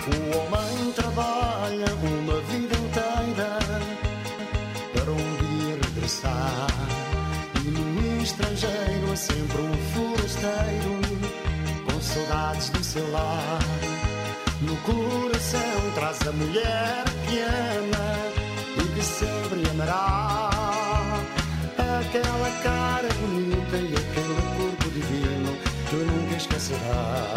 O homem trabalha uma vida inteira para um dia regressar. E no estrangeiro é sempre um forasteiro com saudades do seu lar. No coração traz a mulher que ama e que sempre amará. Aquela cara bonita e aquele corpo divino que nunca esquecerá.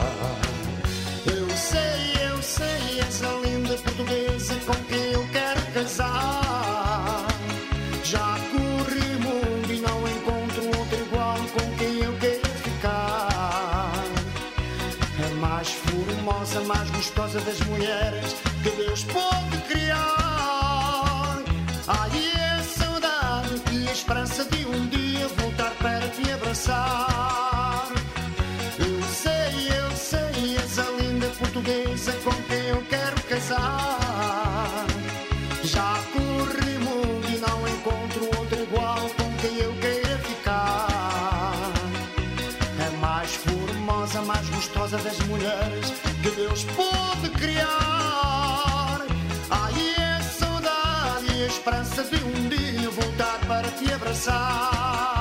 Eu sei, essa linda portuguesa com quem eu quero casar. Já corri o mundo e não encontro outro igual com quem eu quero ficar. A mais formosa, mais gostosa das mulheres que Deus pode criar. Ai, é saudade e a esperança de um dia voltar para te abraçar. Eu sei, essa linda portuguesa com quem eu quero casar. Já corri o mundo e não encontro outro igual com quem eu queira ficar. A mais formosa, mais gostosa das mulheres que Deus pode criar. Ai, é saudade e a esperança de um dia voltar para te abraçar.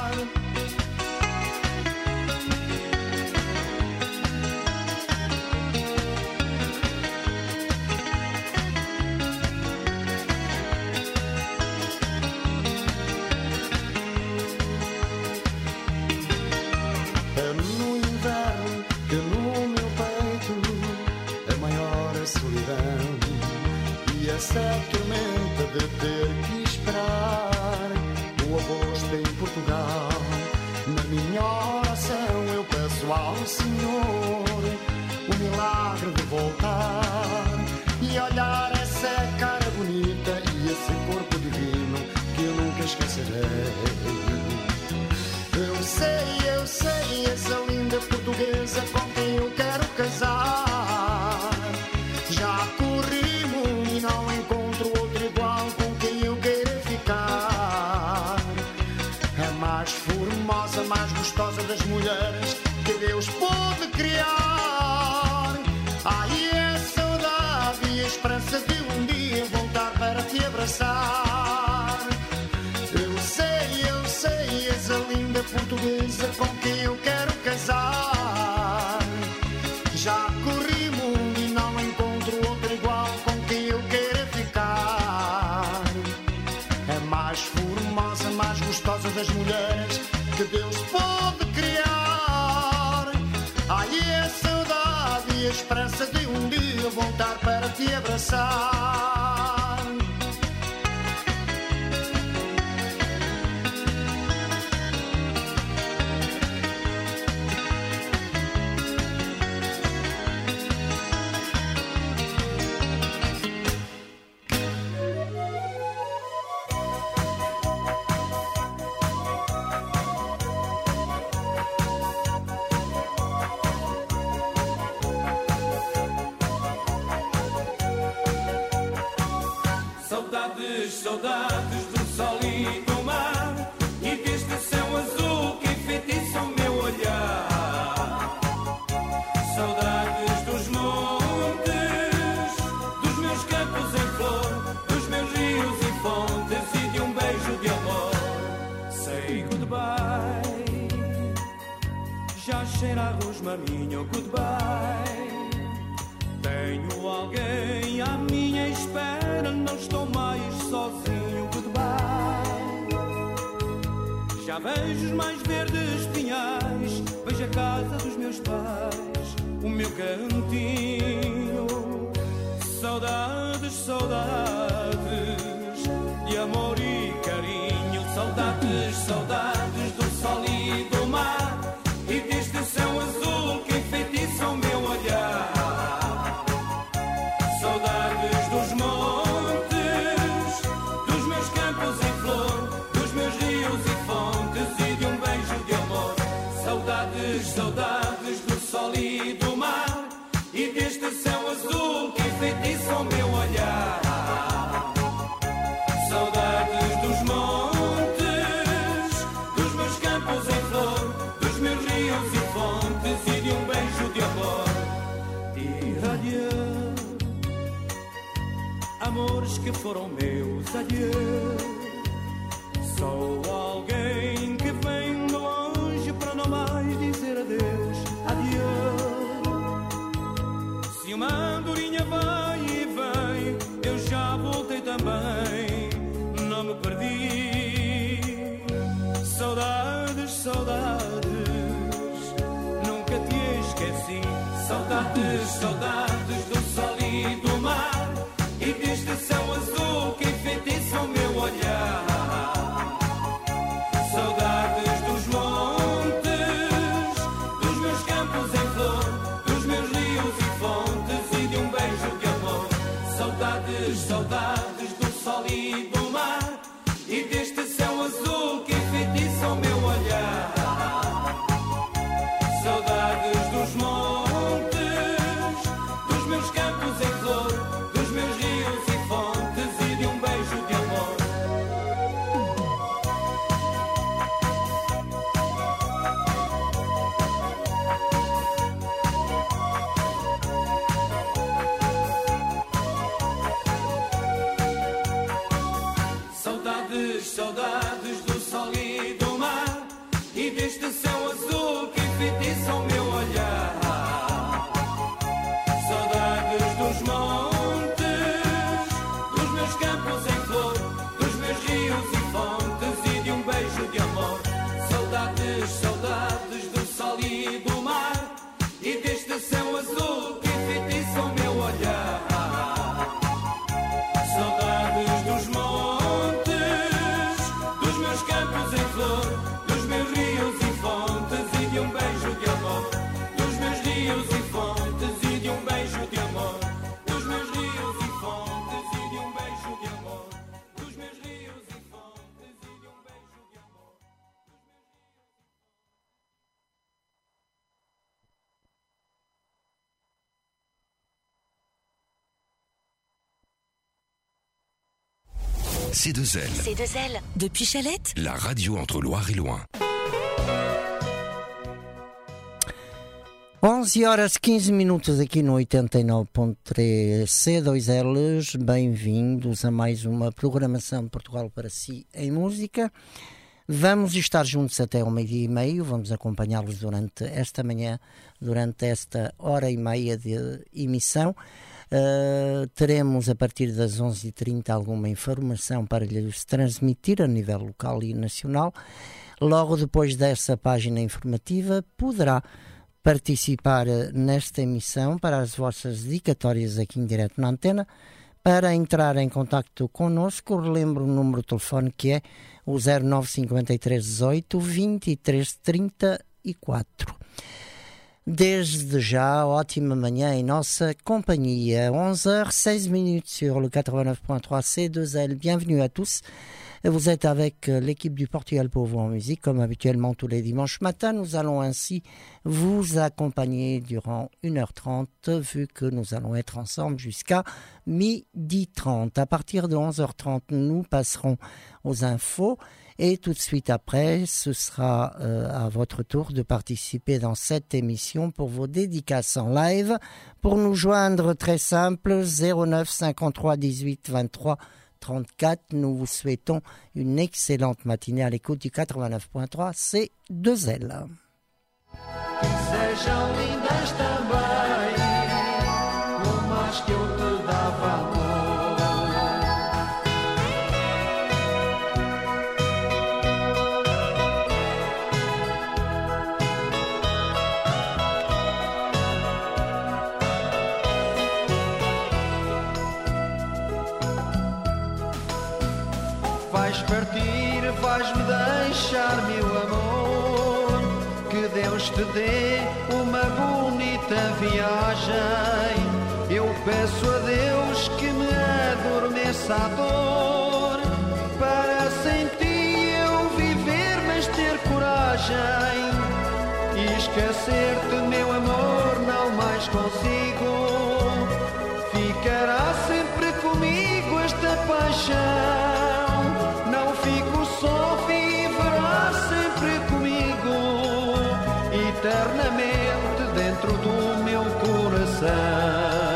Essa tormenta de ter que esperar o agosto em Portugal. Na minha oração eu peço ao Senhor o milagre de voltar e olhar essa cara bonita e esse corpo divino que eu nunca esquecerei. Eu sei, essa linda portuguesa com quem eu quero casar. Já corri muito e não encontro outro igual com quem eu queira ficar. A mais formosa, mais gostosa das mulheres que Deus pode criar. Ai, é saudade e a esperança de um dia voltar para te abraçar. Eu sei, essa linda portuguesa com quem eu quero casar. Já corri mundo e não encontro outro igual com quem eu queira ficar. A mais formosa, mais gostosa das mulheres que Deus pode criar. Ai, é saudade e a esperança de um dia voltar para te abraçar. Saudades do sol e do mar e deste céu azul que enfeitiça o meu olhar. Saudades dos montes, dos meus campos em flor, dos meus rios e fontes e de um beijo de amor. Say goodbye, já cheira a rosmaninho, goodbye. Tenho alguém à minha espera, não estou mais sozinho, goodbye. Já vejo os mais verdes pinhais, vejo a casa dos meus pais, o meu cantinho. Saudades, saudades de amor e carinho. Saudades, saudades do sol e do mar e deste céu azul que enfeitiça o meu olhar. Saudades dos montes, dos meus campos em flor, dos meus rios e fontes e de um beijo de amor. Saudades, saudades do sol e do mar e deste céu azul que enfeitiça o meu olhar. Saudades dos montes, dos meus campos em flor, dos meus rios e fontes e de um beijo de amor. adieu. Amores que foram meus, adieu. Sou alguém que vem de longe para não mais dizer adeus, adieu. Se uma andorinha vai e vem, eu já voltei também, não me perdi. Saudades, saudades, nunca te esqueci. Saudades, saudades do sol e do mar e deste céu azul que enfeitiça o meu olhar. Saudades dos montes, dos meus campos em flor, dos meus rios e fontes e de um beijo de amor. Saudades, saudades do sol e do mar e deste céu azul que enfeitiça o meu olhar. Saudades dos montes, dos meus campos em flor, dos meus rios e fontes e de um beijo de amor. Saudades, saudades do sol e do mar e deste céu azul que enfeitiça o meu olhar. Saudades dos montes, dos meus campos em flor, dos meus rios e fontes e de um beijo de amor. Saudades, saudades do sol e do mar e deste céu azul que enfeitiça o meu olhar. Saudades dos montes, dos meus campos em flor, dos meus rios e fontes e de um beijo de amor. Dos meus rios e fontes e de um beijo de amor. Dos meus rios e fontes e de um beijo de amor. Dos meus rios e fontes e de um beijo de amor. C2L, C2L, depuis Chalette. la radio entre Loire et Loing. 11h15 aqui no 89.3 C2Ls. Bem-vindos a mais uma programação de Portugal para si em música. Vamos estar juntos até ao 12h30. Vamos acompanhá-los durante esta manhã, durante esta hora e meia de emissão. Teremos a partir das 11h30 alguma informação para lhes transmitir a nível local e nacional. Logo depois dessa página informativa poderá participar nesta emissão para as vossas dedicatórias aqui em direto na antena. Para entrar em contacto connosco, relembro o número de telefone que é o 0953 18 23 34. Desde já, ótima manhã em nossa companhia. 11h16 sur le 89.3 C2L. Bienvenue à tous. Vous êtes avec l'équipe du Portugal pour vous en musique, comme habituellement tous les dimanches matins. Nous allons ainsi vous accompagner durant 1h30, vu que nous allons être ensemble jusqu'à 12h30. À partir de 11h30, nous passerons aux infos. Et tout de suite après, ce sera à votre tour de participer dans cette émission pour vos dédicaces en live. Pour nous joindre, très simple, 09 53 18 23 34. Nous vous souhaitons une excellente matinée à l'écoute du 89.3 C2L. Sejam lindas também, como as que eu te dava amor. Vais partir, vais-me deixar, meu amor. Que Deus te dê uma bonita viagem. Eu peço a Deus que me adormeça a dor, para sem ti eu viver, mas ter coragem. E esquecer-te, meu amor, não mais consigo. Ficará sempre comigo esta paixão. Não fico só, viverá sempre comigo, eternamente dentro do meu coração.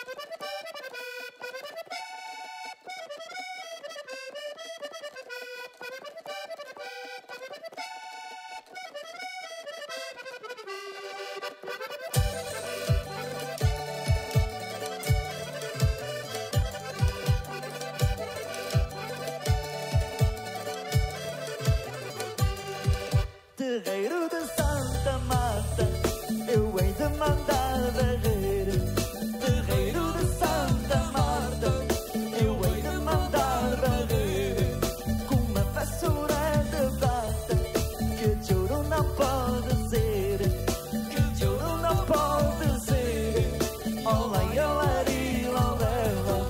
Terreiro de Santa Marta, eu hei de mandar varrer. Terreiro de Santa Marta, eu hei de mandar varrer. Com uma vassoura de prata, que de ouro não pode ser. Que de ouro não pode ser. Olá, olari, olé.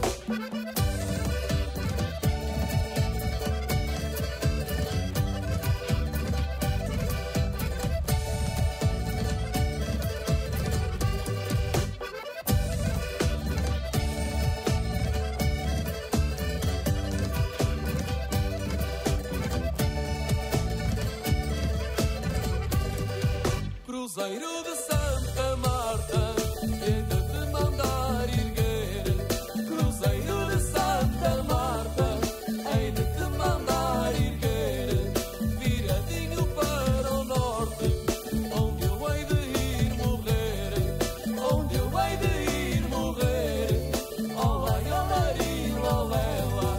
Cruzeiro de Santa Marta, é de te mandar erguer. Cruzeiro de Santa Marta, hei de te mandar erguer. Viradinho para o norte, onde eu hei de ir morrer. Onde eu hei de ir morrer. Olá, olari, olela.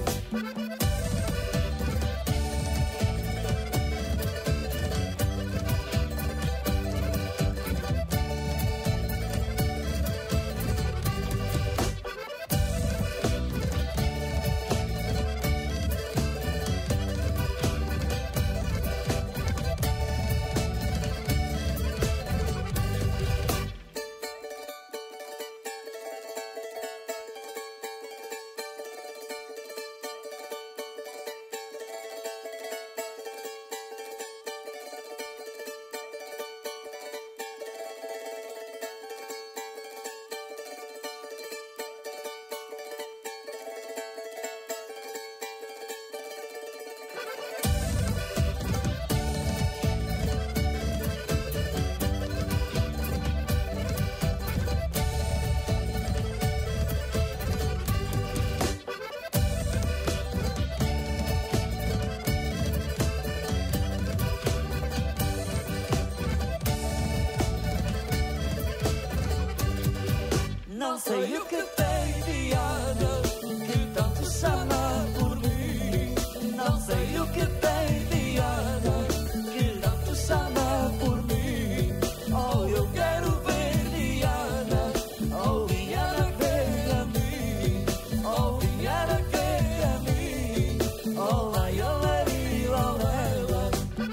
Não sei o que tem Diana, que tanto chama por mim. Não sei o que tem Diana, que tanto chama por mim. Oh, eu quero ver Diana, oh, Diana vem a mim. Oh, Diana vem a mim. Oh, ai, olari, olela.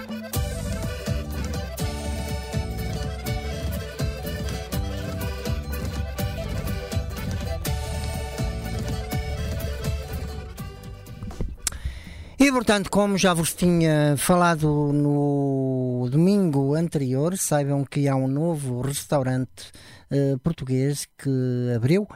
E, portanto, como já vos tinha falado no domingo anterior, saibam que há um novo restaurante português que abriu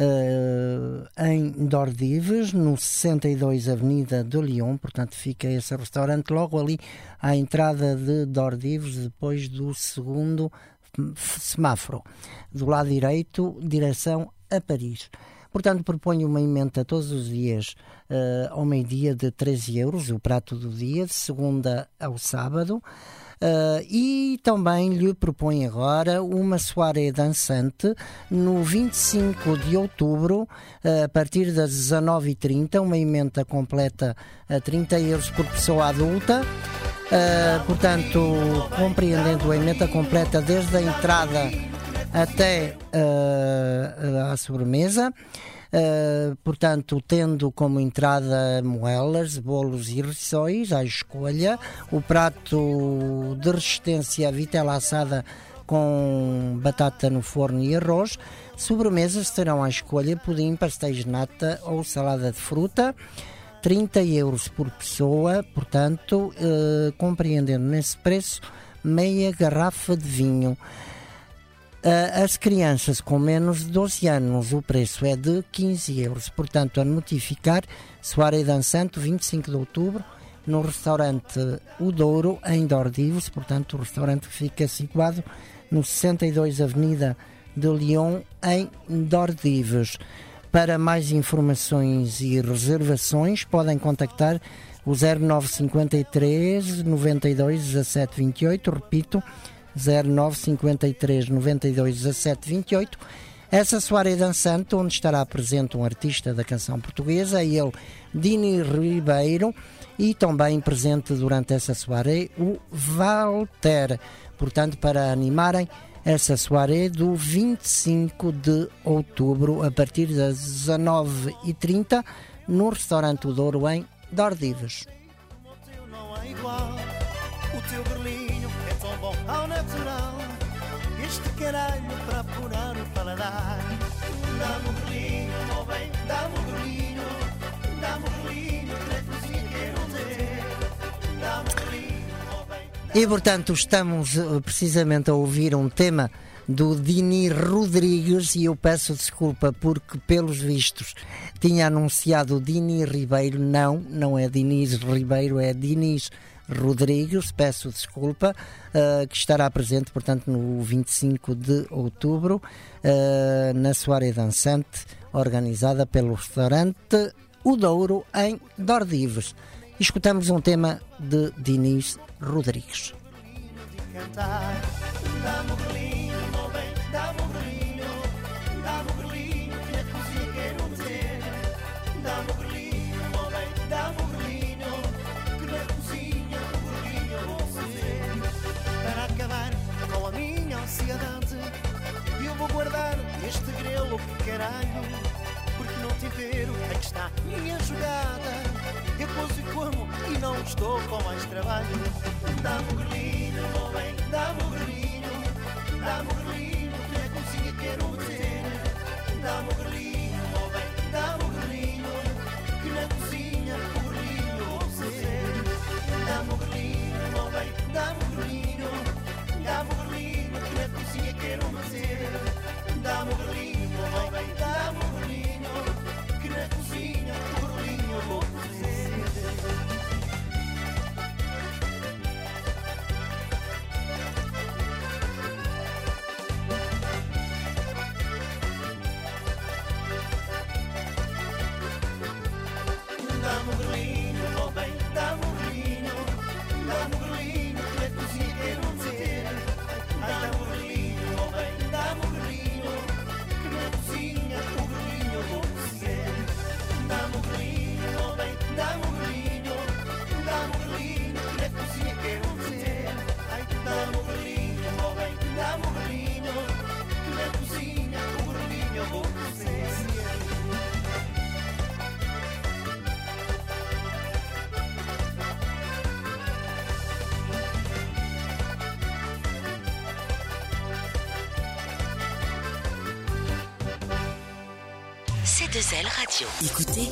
em Dordives, no 62 Avenida do Lyon. Portanto, fica esse restaurante logo ali à entrada de Dordives, depois do segundo semáforo, do lado direito, direção a Paris. Portanto, proponho uma emenda todos os dias ao meio-dia de 13 euros, o prato do dia, de segunda ao sábado. E também lhe proponho agora uma soirée dançante no 25 de outubro, a partir das 19h30, uma emenda completa a 30 euros por pessoa adulta. Portanto, compreendendo a emenda completa desde a entrada até à sobremesa. Portanto, tendo como entrada moelas, bolos e rissóis à escolha, o prato de resistência, vitela assada com batata no forno e arroz. Sobremesas terão à escolha pudim, pastéis de nata ou salada de fruta. 30 euros por pessoa, portanto, compreendendo nesse preço meia garrafa de vinho. As crianças com menos de 12 anos, o preço é de 15 euros. Portanto, a notificar, soirée dançante, 25 de outubro, no restaurante O Douro, em Dordives. Portanto, o restaurante fica situado no 62 Avenida de Lyon, em Dordives. Para mais informações e reservações, podem contactar o 0953 92 17 28, repito, 0953 92 17 28. Essa soirée dançante, onde estará presente um artista da canção portuguesa, ele, Dini Ribeiro, e também presente durante essa soirée o Walter. Portanto, para animarem essa soirée do 25 de outubro, a partir das 19h30, no Restaurante O Douro, em Dordives. O teu não é igual, o teu berlinho é tão bom ao natural. Este caralho para apurar o paladar. Dá-me um berlinho, oh bem, dá-me um berlinho. Dá-me um berlinho, que na cozinha quero ter. Dá-me um berlinho, oh bem. E, portanto, estamos precisamente a ouvir um tema do Dini Rodrigues, e eu peço desculpa porque, pelos vistos, tinha anunciado o Dini Ribeiro. Não é Diniz Ribeiro, é Diniz Rodrigues, peço desculpa, que estará presente, portanto, no 25 de outubro, na soirée dançante organizada pelo restaurante O Douro, em Dordives. Escutamos um tema de Diniz Rodrigues. Cantar. Dá-me um berlinho, oh bem, dá-me um berlinho. Dá-me um berlinho, que na cozinha quero ter. Dá-me um berlinho, oh bem, dá-me um berlinho. Que na cozinha o berlinho eu vou fazer. Para acabar com a minha ansiedade, eu vou guardar este grelo, caralho. Porque no tempero é que está a minha jogada. Eu cozo e como e não estou com mais trabalho. Dá-me um berlinho, oh bem, dá-me um berlinho. Dá-me um berlinho, que na cozinha quero ter. Dá-me um berlinho, oh bem, dá-me um berlinho. Que na cozinha o berlinho eu vou fazer. Dá-me um berlinho, oh bem, dá-me um berlinho. Dá-me um berlinho, que na cozinha quero ter. Dá-me um berlinho, oh bem, dá-me um berlinho. Que na cozinha o berlinho eu vou fazer. Dá-me um berlinho, oh bem, dá-me um berlinho. Dá-me um berlinho, que na cozinha quero ter. Dá-me um berlinho, oh bem, dá-me um berlinho. Que na cozinha o berlinho eu vou fazer. Dá-me um berlinho, oh bem, dá-me um berlinho. Dá-me um berlinho, que na cozinha quero ter. Dá-me um berlinho, oh bem, dá-me um berlinho. Que na cozinha o berlinho eu vou fazer. C2L Radio. Écoutez.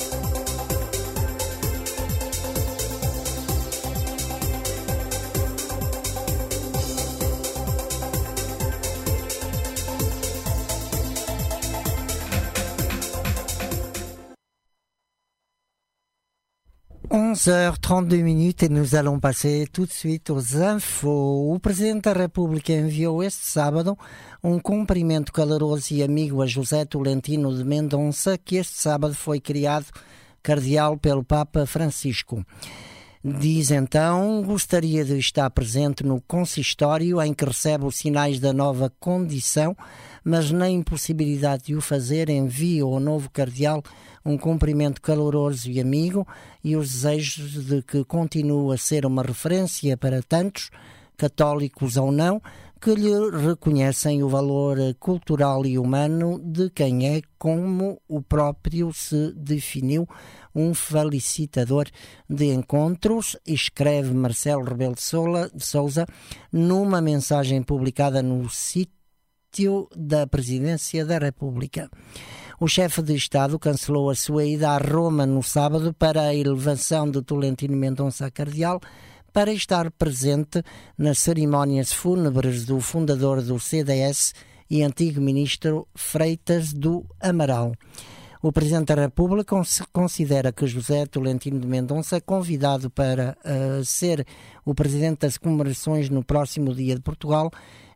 h32 et nous allons passer tout de suite aux infos. O Presidente da República enviou este sábado um cumprimento caloroso e amigo a José Tolentino de Mendonça, que este sábado foi criado cardeal pelo Papa Francisco. Diz então, gostaria de estar presente no consistório em que recebe os sinais da nova condição, mas na impossibilidade de o fazer, envio ao novo cardeal um cumprimento caloroso e amigo e os desejos de que continue a ser uma referência para tantos, católicos ou não, que lhe reconhecem o valor cultural e humano de quem é, como o próprio se definiu, um felicitador de encontros, escreve Marcelo Rebelo de Sousa numa mensagem publicada no sítio da Presidência da República. O chefe de Estado cancelou a sua ida a Roma no sábado para a elevação de Tolentino Mendonça a cardeal, para estar presente nas cerimónias fúnebres do fundador do CDS e antigo ministro Freitas do Amaral. O Presidente da República considera que José Tolentino de Mendonça, convidado para ser o Presidente das comemorações no próximo Dia de Portugal,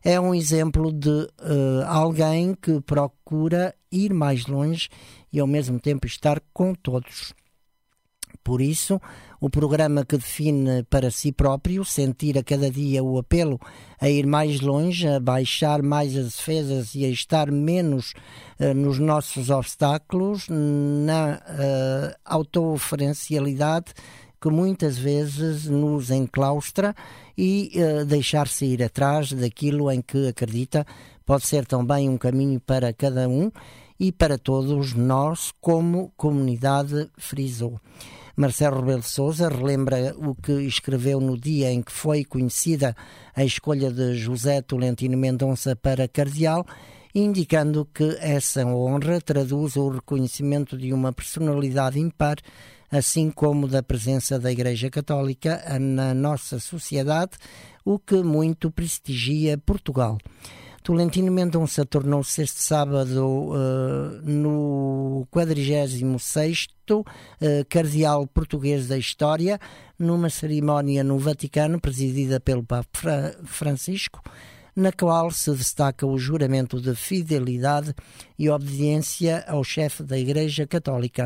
é um exemplo de alguém que procura ir mais longe e ao mesmo tempo estar com todos. Por isso, o programa que define para si próprio sentir a cada dia o apelo a ir mais longe, a baixar mais as defesas e a estar menos nos nossos obstáculos, na autoreferencialidade que muitas vezes nos enclaustra, e deixar-se ir atrás daquilo em que acredita pode ser também um caminho para cada um e para todos nós como comunidade, frisou. Marcelo Rebelo de Sousa relembra o que escreveu no dia em que foi conhecida a escolha de José Tolentino Mendonça para cardeal, indicando que essa honra traduz o reconhecimento de uma personalidade ímpar, assim como da presença da Igreja Católica na nossa sociedade, o que muito prestigia Portugal. Tolentino Mendonça tornou-se este sábado no 46º cardeal português da história, numa cerimónia no Vaticano presidida pelo Papa Francisco, na qual se destaca o juramento de fidelidade e obediência ao chefe da Igreja Católica.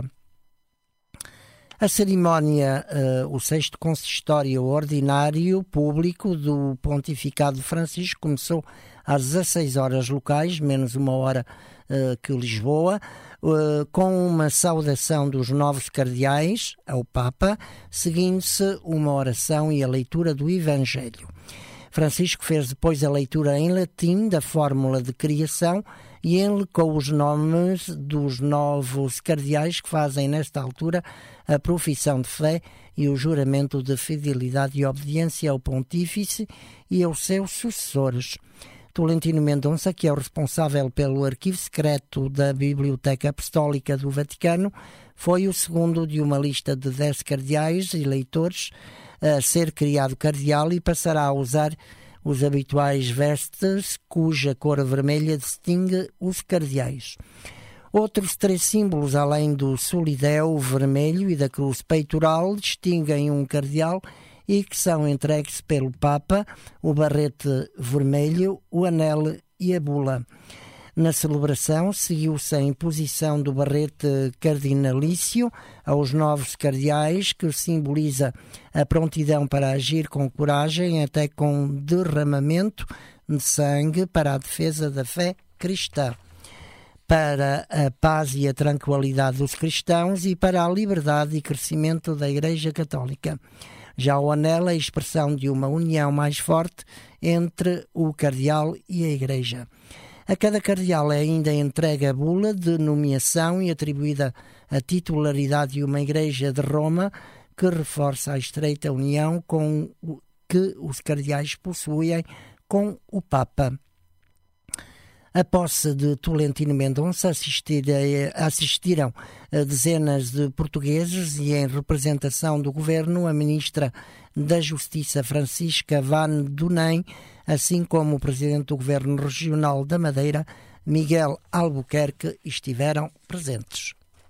A cerimónia, o 6º consistório ordinário público do Pontificado de Francisco, começou às 16 horas locais, menos uma hora que Lisboa, com uma saudação dos novos cardeais ao Papa, seguindo-se uma oração e a leitura do Evangelho. Francisco fez depois a leitura em latim da fórmula de criação e enlecou os nomes dos novos cardeais que fazem nesta altura a profissão de fé e o juramento de fidelidade e obediência ao Pontífice e aos seus sucessores. Tolentino Mendonça, que é o responsável pelo arquivo secreto da Biblioteca Apostólica do Vaticano, foi o segundo de uma lista de 10 cardeais eleitores a ser criado cardeal e passará a usar os habituais vestes cuja cor vermelha distingue os cardeais. Outros 3 símbolos, além do solideu vermelho e da cruz peitoral, distinguem um cardeal e que são entregues pelo Papa: o barrete vermelho, o anel e a bula. Na celebração, seguiu-se a imposição do barrete cardinalício aos novos cardeais, que simboliza a prontidão para agir com coragem, até com derramamento de sangue, para a defesa da fé cristã, para a paz e a tranquilidade dos cristãos e para a liberdade e crescimento da Igreja Católica. Já o anel é a expressão de uma união mais forte entre o cardeal e a Igreja. A cada cardeal é ainda entregue a bula de nomeação e atribuída a titularidade de uma Igreja de Roma, que reforça a estreita união que os cardeais possuem com o Papa. A posse de Tolentino Mendonça assistiram dezenas de portugueses e, em representação do governo, a ministra da Justiça Francisca Van Dunem, assim como o presidente do governo regional da Madeira, Miguel Albuquerque, estiveram presentes.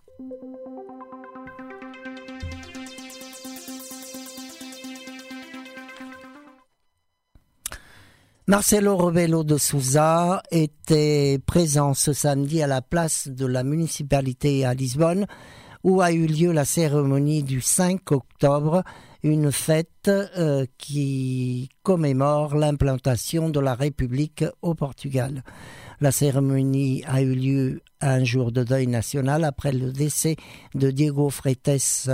Marcelo Rebelo de Sousa était présent ce samedi à la place de la municipalité à Lisbonne, où a eu lieu la cérémonie du 5 octobre, une fête qui commémore l'implantation de la République au Portugal. La cérémonie a eu lieu un jour de deuil national après le décès de Diego Freitas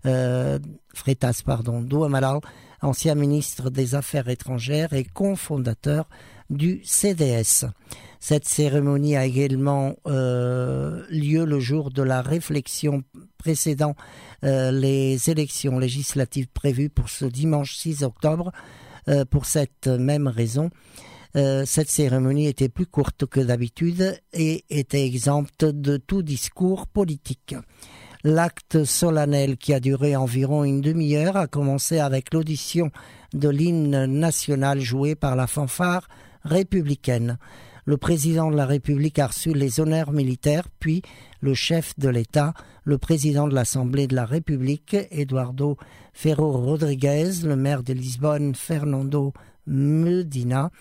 do Amaral, ancien ministre des Affaires étrangères et cofondateur du CDS. Cette cérémonie a également lieu le jour de la réflexion précédant les élections législatives prévues pour ce dimanche 6 octobre. Pour cette même raison, cette cérémonie était plus courte que d'habitude et était exempte de tout discours politique. L'acte solennel, qui a duré environ une demi-heure, a commencé avec l'audition de l'hymne national joué par la fanfare républicaine. Le président de la République a reçu les honneurs militaires, puis le chef de l'État, le président de l'Assemblée de la République, Eduardo Ferro Rodrigues, le maire de Lisbonne, Fernando Medina,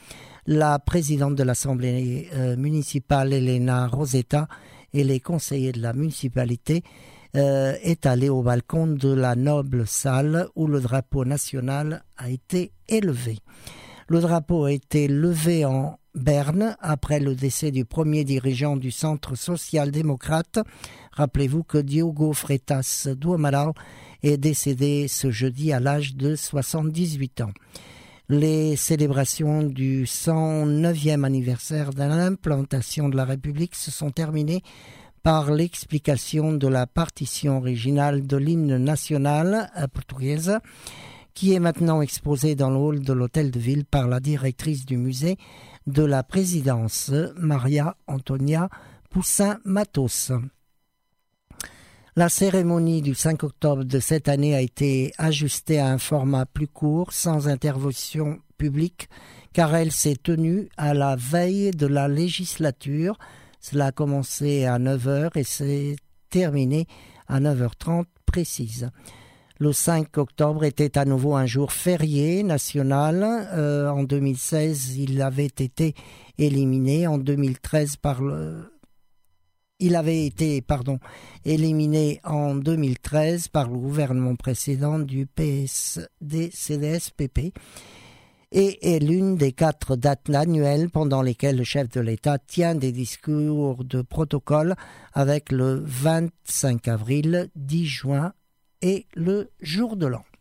la présidente de l'Assemblée municipale, Elena Rosetta, et les conseillers de la municipalité est allé au balcon de la noble salle où le drapeau national a été élevé. Le drapeau a été levé en Berne après le décès du premier dirigeant du centre social-démocrate. Rappelez-vous que Diogo Freitas do Amaral est décédé ce jeudi à l'âge de 78 ans. Les célébrations du 109e anniversaire de l'implantation de la République se sont terminées par l'explication de la partition originale de l'hymne national portugaise, qui est maintenant exposée dans le hall de l'Hôtel de Ville par la directrice du musée de la présidence, Maria Antonia Poussin Matos. La cérémonie du 5 octobre de cette année a été ajustée à un format plus court, sans intervention publique, car elle s'est tenue à la veille de la législature. Cela a commencé à 9h et s'est terminé à 9h30 précise. Le 5 octobre était à nouveau un jour férié national. En 2016, il avait été éliminé. En 2013 il avait été éliminé en 2013 par le gouvernement précédent du PSD-CDS-PP et est l'une des 4 dates annuelles pendant lesquelles le chef de l'État tient des discours de protocole avec le 25 avril, 10 juin et le jour de l'an.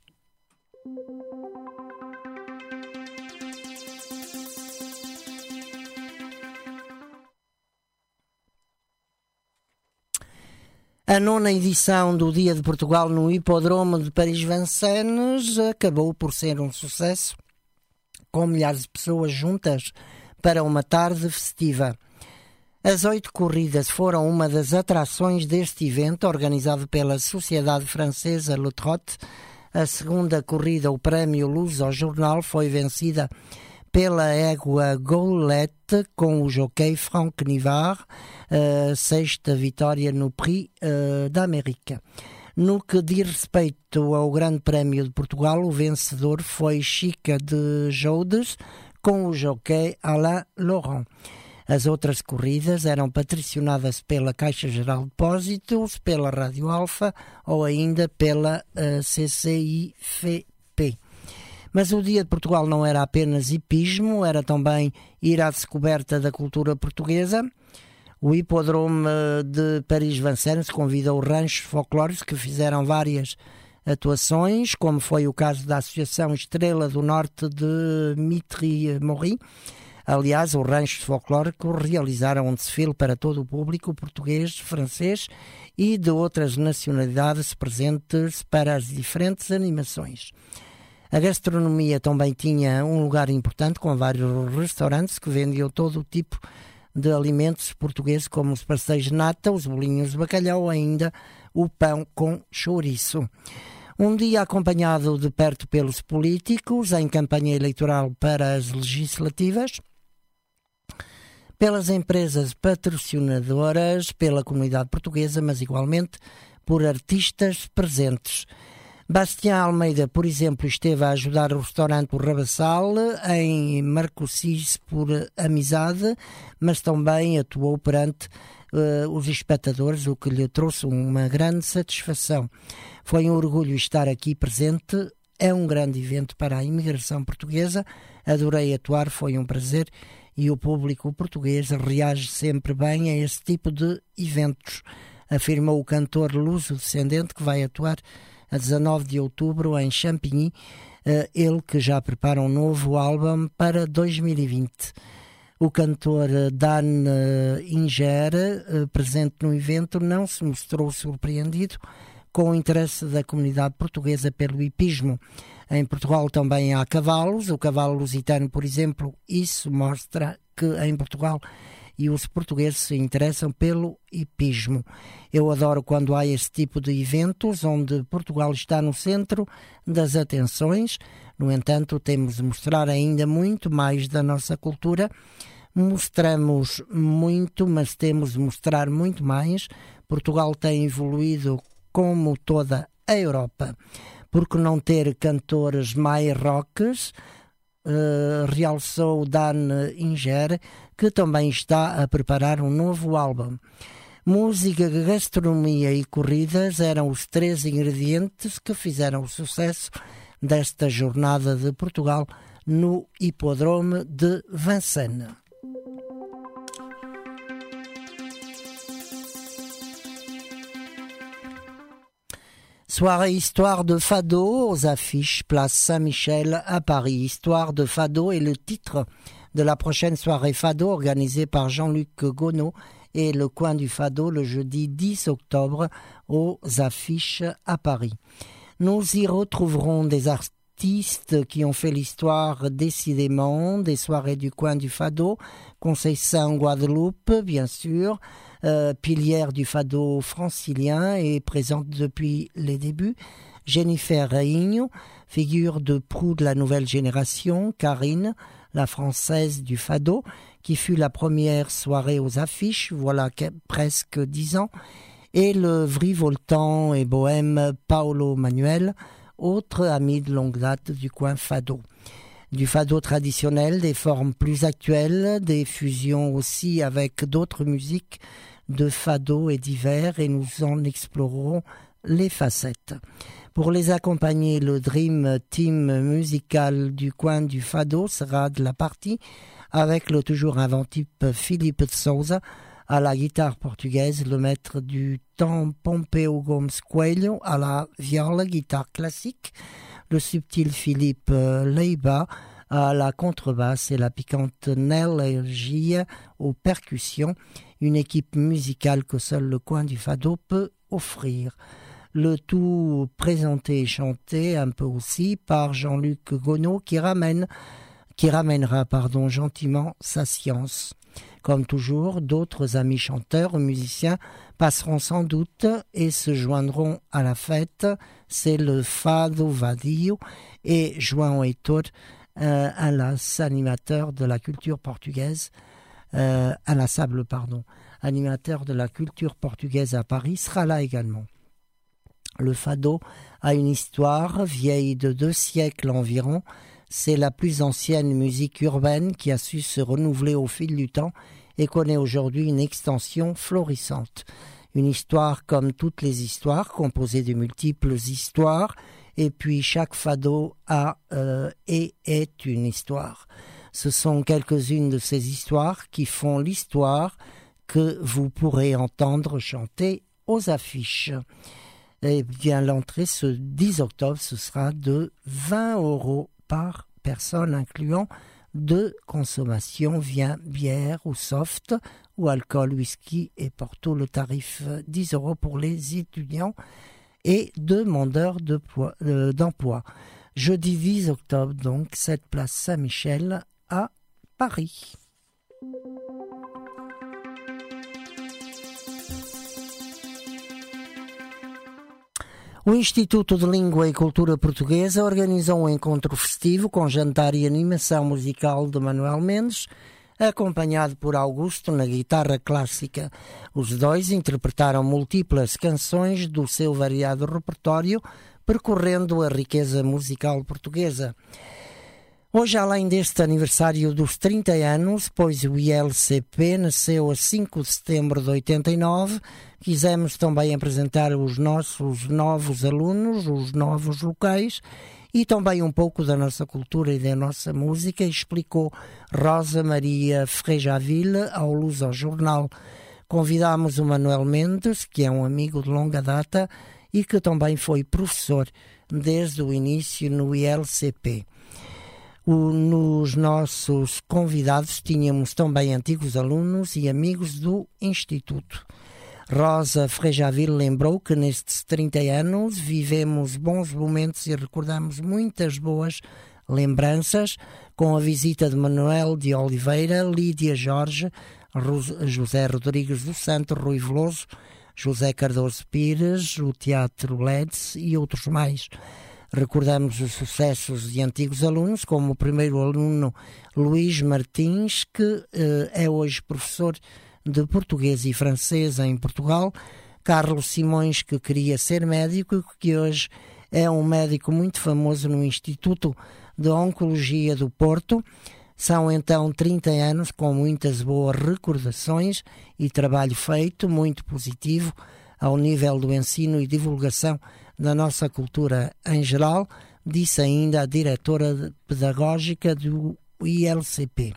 A nona edição do Dia de Portugal no Hipódromo de Paris-Vincennes acabou por ser um sucesso, com milhares de pessoas juntas para uma tarde festiva. As 8 corridas foram uma das atrações deste evento, organizado pela Sociedade Francesa Le Trot. A segunda corrida, o prémio Luz ao Jornal, foi vencida pela égua Goulette com o jockey Franck Nivard, sexta vitória no Prix da América. No que diz respeito ao Grande Prémio de Portugal, o vencedor foi Chica de Joudes com o jockey Alain Laurent. As outras corridas eram patrocinadas pela Caixa Geral de Depósitos, pela Rádio Alfa ou ainda pela CCIFP. Mas o Dia de Portugal não era apenas hipismo, era também ir à descoberta da cultura portuguesa. O Hipódromo de Paris-Vincennes convidou ranchos folclóricos que fizeram várias atuações, como foi o caso da Associação Estrela do Norte de Mitry-Mory. Aliás, os ranchos folclóricos realizaram um desfile para todo o público português, francês e de outras nacionalidades presentes para as diferentes animações. A gastronomia também tinha um lugar importante, com vários restaurantes que vendiam todo o tipo de alimentos portugueses, como os pastéis de nata, os bolinhos de bacalhau, ainda o pão com chouriço. Um dia acompanhado de perto pelos políticos, em campanha eleitoral para as legislativas, pelas empresas patrocinadoras, pela comunidade portuguesa, mas igualmente por artistas presentes. Bastián Almeida, por exemplo, esteve a ajudar o restaurante O Rabassal em Marcoussis por amizade, mas também atuou perante os espectadores, o que lhe trouxe uma grande satisfação. Foi um orgulho estar aqui presente, é um grande evento para a imigração portuguesa, adorei atuar, foi um prazer e o público português reage sempre bem a esse tipo de eventos, afirmou o cantor luso-descendente que vai atuar a 19 de outubro em Champigny, ele que já prepara um novo álbum para 2020. O cantor Dan Inger, presente no evento, não se mostrou surpreendido com o interesse da comunidade portuguesa pelo hipismo. Em Portugal também há cavalos, o cavalo lusitano, por exemplo, isso mostra que em Portugal e os portugueses se interessam pelo hipismo. Eu adoro quando há esse tipo de eventos onde Portugal está no centro das atenções. No entanto, temos de mostrar ainda muito mais da nossa cultura. Mostramos muito, mas temos de mostrar muito mais. Portugal tem evoluído como toda a Europa. Por que não ter cantores mais rocks? realçou Dan Inger, que também está a preparar um novo álbum. Música, gastronomia e corridas eram os 3 ingredientes que fizeram o sucesso desta jornada de Portugal no Hippodrome de Vincennes. Soirée Histoire de Fado aux affiches Place Saint-Michel à Paris. Histoire de Fado est le titre de la prochaine soirée Fado organisée par Jean-Luc Gonod et le Coin du Fado le jeudi 10 octobre aux affiches à Paris. Nous y retrouverons des artistes qui ont fait l'histoire décidément des soirées du Coin du Fado, Conseil Saint Guadeloupe bien sûr, pilière du fado francilien et présente depuis les débuts, Jennifer Reigno, figure de proue de la nouvelle génération, Karine, la française du fado, qui fut la première soirée aux affiches, voilà presque 10 ans, et le virevoltant et bohème Paolo Manuel, autre ami de longue date du coin fado. Du fado traditionnel, des formes plus actuelles, des fusions aussi avec d'autres musiques de fado et divers, et nous en explorerons les facettes. Pour les accompagner, le Dream Team musical du coin du fado sera de la partie avec le toujours inventif Philippe de Souza à la guitare portugaise, le maître du temps Pompeu Gomes Coelho à la viole, guitare classique, le subtil Philippe Leiba à la contrebasse et la piquante Nel Gia aux percussions, une équipe musicale que seul le coin du fado peut offrir. Le tout présenté et chanté un peu aussi par Jean-Luc Gonod qui ramènera gentiment sa science. Comme toujours, d'autres amis chanteurs ou musiciens passeront sans doute et se joindront à la fête. C'est le Fado Vadio et João Heitor, animateur de la culture portugaise, animateur de la culture portugaise à Paris, sera là également. Le fado a une histoire vieille de 2 siècles environ. C'est la plus ancienne musique urbaine qui a su se renouveler au fil du temps et connaît aujourd'hui une extension florissante. Une histoire comme toutes les histoires, composée de multiples histoires, et puis chaque fado a et est une histoire. Ce sont quelques-unes de ces histoires qui font l'histoire que vous pourrez entendre chanter aux affiches. Eh bien, l'entrée ce 10 octobre, ce sera de 20 € par personne, incluant 2 consommations, vin, bière ou soft, ou alcool, whisky et porto. Le tarif 10 € pour les étudiants et demandeurs d'emploi. Jeudi 10 octobre, donc, 7 place Saint-Michel à Paris. O Instituto de Língua e Cultura Portuguesa organizou um encontro festivo com jantar e animação musical de Manuel Mendes, acompanhado por Augusto na guitarra clássica. Os dois interpretaram múltiplas canções do seu variado repertório, percorrendo a riqueza musical portuguesa. Hoje, além deste aniversário dos 30 anos, pois o ILCP nasceu a 5 de setembro de 89, quisemos também apresentar os nossos novos alunos, os novos locais e também um pouco da nossa cultura e da nossa música, explicou Rosa Maria Frejaville ao Luz ao Jornal. Convidámos o Manuel Mendes, que é um amigo de longa data e que também foi professor desde o início no ILCP. Nos nossos convidados tínhamos também antigos alunos e amigos do Instituto. Rosa Frejaville lembrou que nestes 30 anos vivemos bons momentos e recordamos muitas boas lembranças com a visita de Manuel de Oliveira, Lídia Jorge, José Rodrigues do Santo, Rui Veloso, José Cardoso Pires, o Teatro LEDS e outros mais. Recordamos os sucessos de antigos alunos, como o primeiro aluno Luís Martins, que é hoje professor de português e francês em Portugal, Carlos Simões, que queria ser médico e que hoje é um médico muito famoso no Instituto de Oncologia do Porto. São então 30 anos com muitas boas recordações e trabalho feito, muito positivo, ao nível do ensino e divulgação da nossa cultura em geral, disse ainda a diretora pedagógica do ILCP.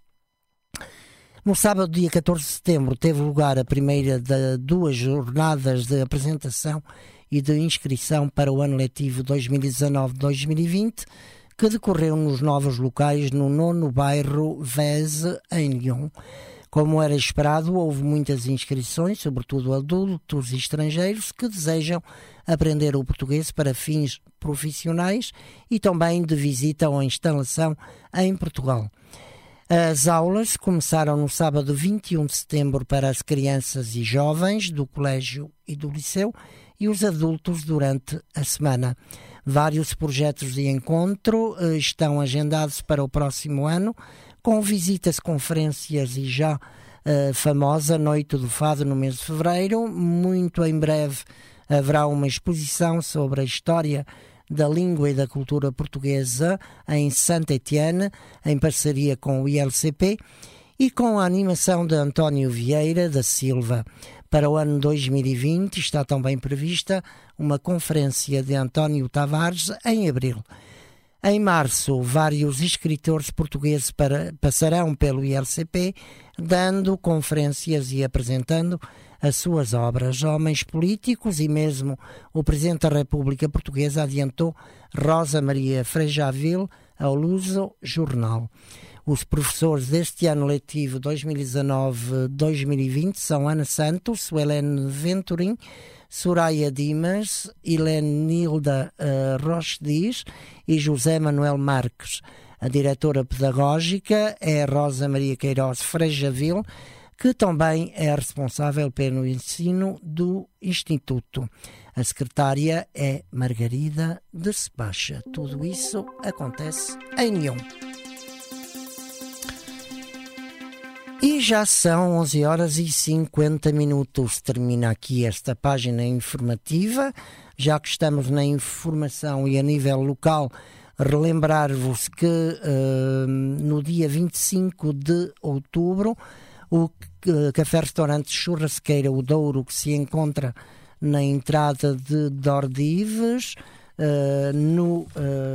No sábado, dia 14 de setembro, teve lugar a primeira de 2 jornadas de apresentação e de inscrição para o ano letivo 2019-2020, que decorreu nos novos locais no 9º bairro Veze, em Lyon. Como era esperado, houve muitas inscrições, sobretudo adultos e estrangeiros que desejam aprender o português para fins profissionais e também de visita ou instalação em Portugal. As aulas começaram no sábado 21 de setembro para as crianças e jovens do colégio e do liceu e os adultos durante a semana. Vários projetos de encontro estão agendados para o próximo ano, com visitas, conferências e já famosa Noite do Fado no mês de fevereiro. Muito em breve haverá uma exposição sobre a história da língua e da cultura portuguesa em Saint-Étienne, em parceria com o ILCP, e com a animação de António Vieira da Silva. Para o ano 2020 está também prevista uma conferência de António Tavares em abril. Em março, vários escritores portugueses passarão pelo ILCP, dando conferências e apresentando as suas obras. Homens políticos e mesmo o Presidente da República Portuguesa adiantou Rosa Maria Frejaville ao Luso Jornal. Os professores deste ano letivo 2019-2020 são Ana Santos, Suelene Venturim, Soraya Dimas, Helene Nilda Roche Dias e José Manuel Marques. A diretora pedagógica é Rosa Maria Queiroz Frejaville, que também é responsável pelo ensino do Instituto. A secretária é Margarida de Sebacha. Tudo isso acontece em Lyon. E já são 11h50. Termina aqui esta página informativa. Já que estamos na informação e a nível local, relembrar-vos que no dia 25 de outubro, o café-restaurante Churrasqueira O Douro, que se encontra na entrada de Dordives, no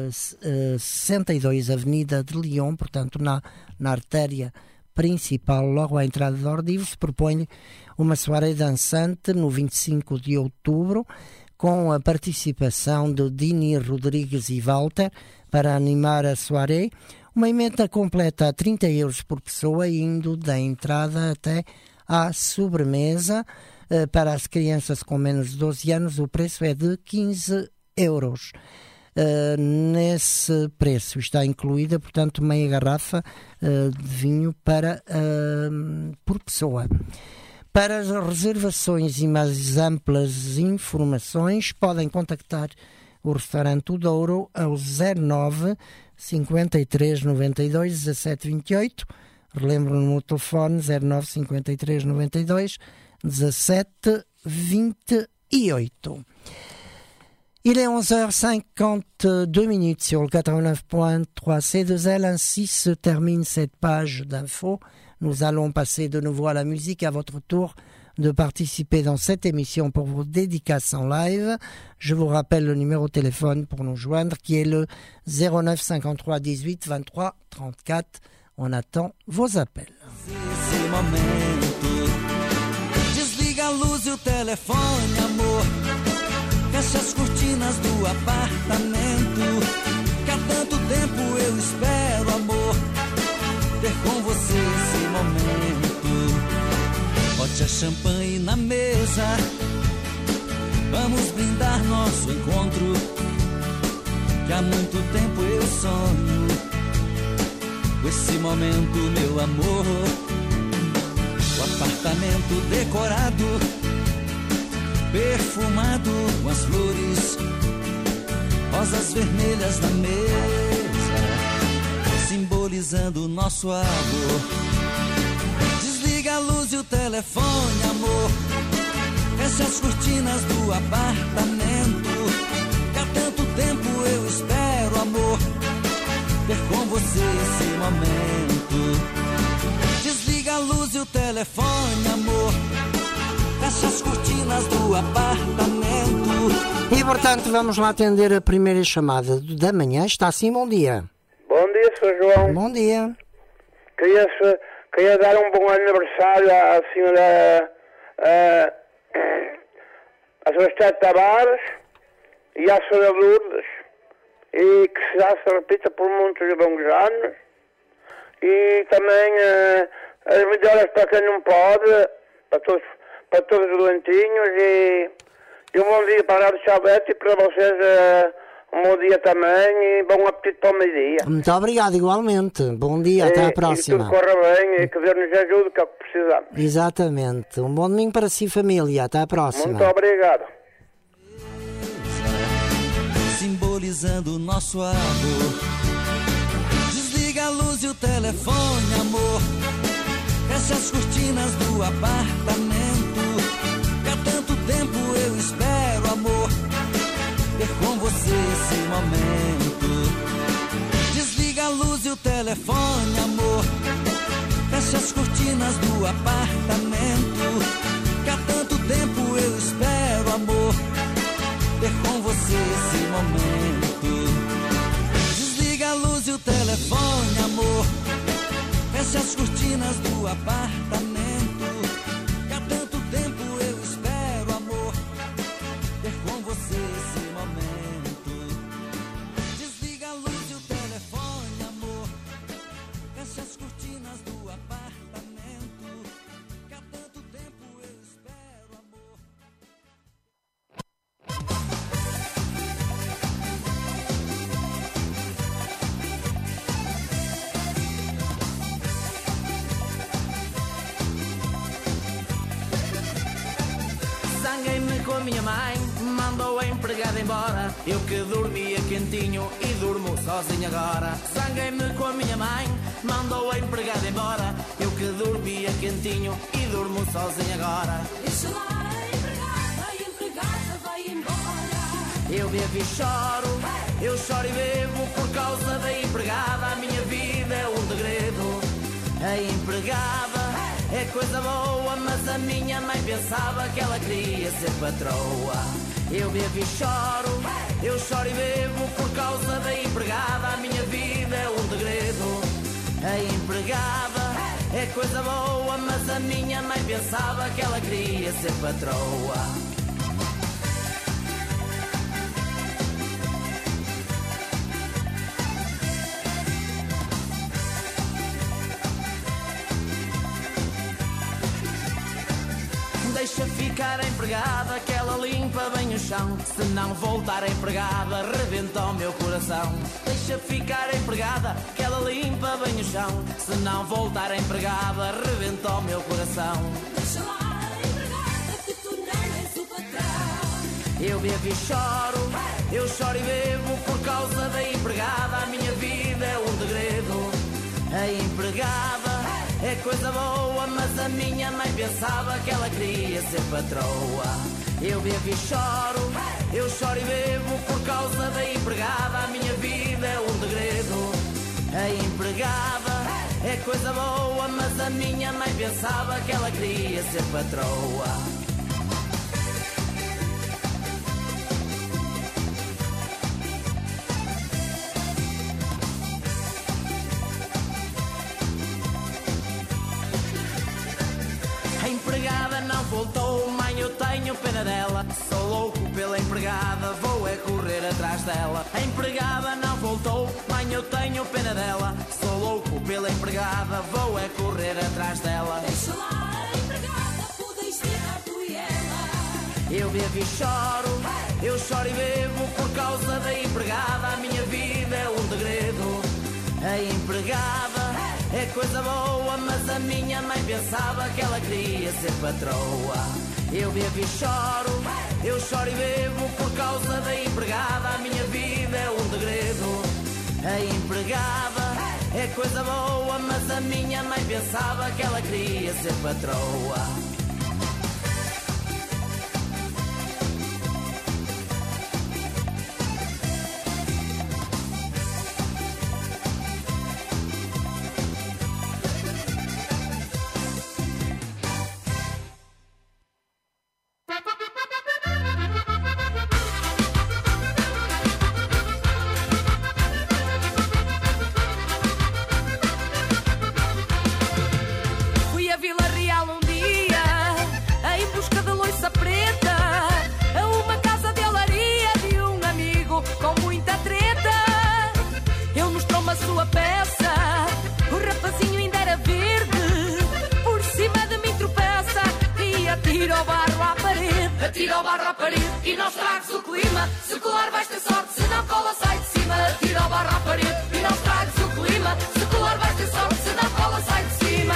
62 Avenida de Lyon, portanto na artéria principal, logo à entrada de Ordives, propõe uma soirée dançante no 25 de outubro, com a participação de Dini Rodrigues e Walter para animar a soirée. Uma emenda completa a 30 euros por pessoa, indo da entrada até à sobremesa. Para as crianças com menos de 12 anos, o preço é de 15 euros. Nesse preço está incluída, portanto, meia garrafa de vinho por pessoa. Para as reservações e mais amplas informações, podem contactar o restaurante O Douro ao 09 53 92 17 28. Relembro no meu telefone 09 53 92 17 28. Il est 11h52 sur le 89.3 C2L. Ainsi se termine cette page d'infos. Nous allons passer de nouveau à la musique. À votre tour de participer dans cette émission pour vos dédicaces en live. Je vous rappelle le numéro de téléphone pour nous joindre qui est le 09 53 18 23 34. On attend vos appels. Esse momento, desliga a luz e o telefone, amor. Fecha as cortinas do apartamento, que há tanto tempo eu espero, amor, ter com você esse momento. Bote a champanhe na mesa, vamos brindar nosso encontro, que há muito tempo eu sonho com esse momento, meu amor. O apartamento decorado, perfumado com as flores, rosas vermelhas na mesa, simbolizando o nosso amor. Desliga a luz e o telefone, amor. Fecha as cortinas do apartamento, que há tanto tempo eu espero, amor, ter com você esse momento. Desliga a luz e o telefone, amor. Fecha as cortinas do apartamento. E portanto vamos lá atender a primeira chamada da manhã. Está sim, bom dia. Bom dia, Sr. João. Bom dia. Queria dar um bom aniversário à senhora a senhora Esther Tavares e à senhora Lourdes, e que já se repita por muitos e longos anos, e também as melhoras para quem não pode, para todos os doentinhos, e um bom dia para a Rádio Chavete e para vocês um bom dia também e bom apetite para o meio-dia. Muito obrigado, igualmente. Bom dia, até à próxima. E tudo corra bem e que Deus nos ajude, que é o que precisamos. Exatamente. Um bom domingo para si, família. Até à próxima. Muito obrigado. Simbolizando o nosso amor. Desliga a luz e o telefone, amor. Fecha as cortinas do apartamento. Que há tanto tempo eu espero, amor, ter com você esse momento. Desliga a luz e o telefone, amor. Fecha as cortinas do apartamento. Que há tanto tempo eu espero, amor, ter com você esse momento. Desliga a luz e o telefone, amor. Fecha as cortinas do apartamento. Que há tanto tempo eu espero, amor, ter com você esse momento. Desliga a luz e o telefone, amor. Fecha as cortinas do apartamento. Que há tanto tempo eu espero, amor. Zanguei-me com a minha mãe, mandou a empregada embora. Eu que dormia quentinho e durmo sozinho agora. Zanguei-me com a minha mãe, mandou a empregada embora. Eu que dormia quentinho e durmo sozinho agora. Deixa lá a empregada vai embora. Eu bebo e choro, eu choro e bebo por causa da empregada. A minha vida é um degredo. A empregada é coisa boa, mas a minha mãe pensava que ela queria ser patroa. Eu bebo e choro, eu choro e bebo por causa da empregada. A minha vida é um degredo. A empregada é coisa boa, mas a minha mãe pensava que ela queria ser patroa. Deixa ficar a empregada que ela limpa bem o chão. Se não voltar a empregada, rebenta o meu coração. Deixa ficar a empregada que ela limpa bem o chão. Se não voltar a empregada, rebenta o meu coração. Deixa lá a empregada que tu não és o patrão. Eu bebo e choro, eu choro e bebo por causa da empregada. A minha vida é um degredo. A empregada é coisa boa, mas a minha mãe pensava que ela queria ser patroa. Eu bebo e choro, eu choro e bebo por causa da empregada. A minha vida é um degredo. A empregada é coisa boa, mas a minha mãe pensava que ela queria ser patroa. A empregada não voltou, mãe, eu tenho pena dela. Sou louco pela empregada, vou é correr atrás dela. A empregada não voltou, mãe, eu tenho pena dela. Sou louco pela empregada, vou é correr atrás dela. Deixa lá a empregada, podes tirar tu e ela. Eu bebo e choro, eu choro e bebo por causa da empregada. A minha vida é um degredo. A empregada é coisa boa, mas a minha mãe pensava que ela queria ser patroa. Eu bebo e choro, eu choro e bebo por causa da empregada. A minha vida é um degredo. A empregada é coisa boa, mas a minha mãe pensava que ela queria ser patroa. com muita treta. Ele mostrou-me a sua peça. O rapazinho ainda era verde. Por cima de mim tropeça e atira o barro à parede. Atira o barro à parede e não estragues o clima. Se colar vais ter sorte, se não cola sai de cima. Atira o barro à parede e não estragues o clima. Se colar vais ter sorte, se não cola sai de cima.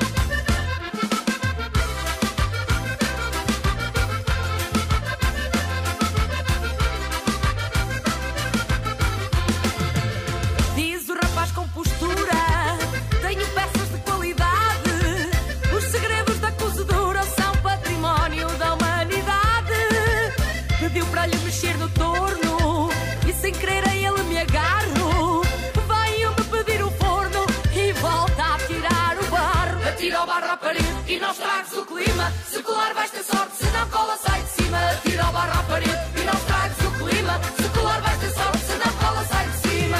Diz o rapaz com postura: tenho peças de qualidade. Os segredos da cozedura são património da humanidade. Pediu para lhe mexer no torno e sem querer a ele me agarro. Veio-me pedir o forno e volta a tirar o barro. Atira o barro à parede e não estragues o clima. Se colar vais ter sorte, se não cola sai de cima. Atira o barro à parede e não estragues o clima. Se colar vais ter sorte, se não cola sai de cima.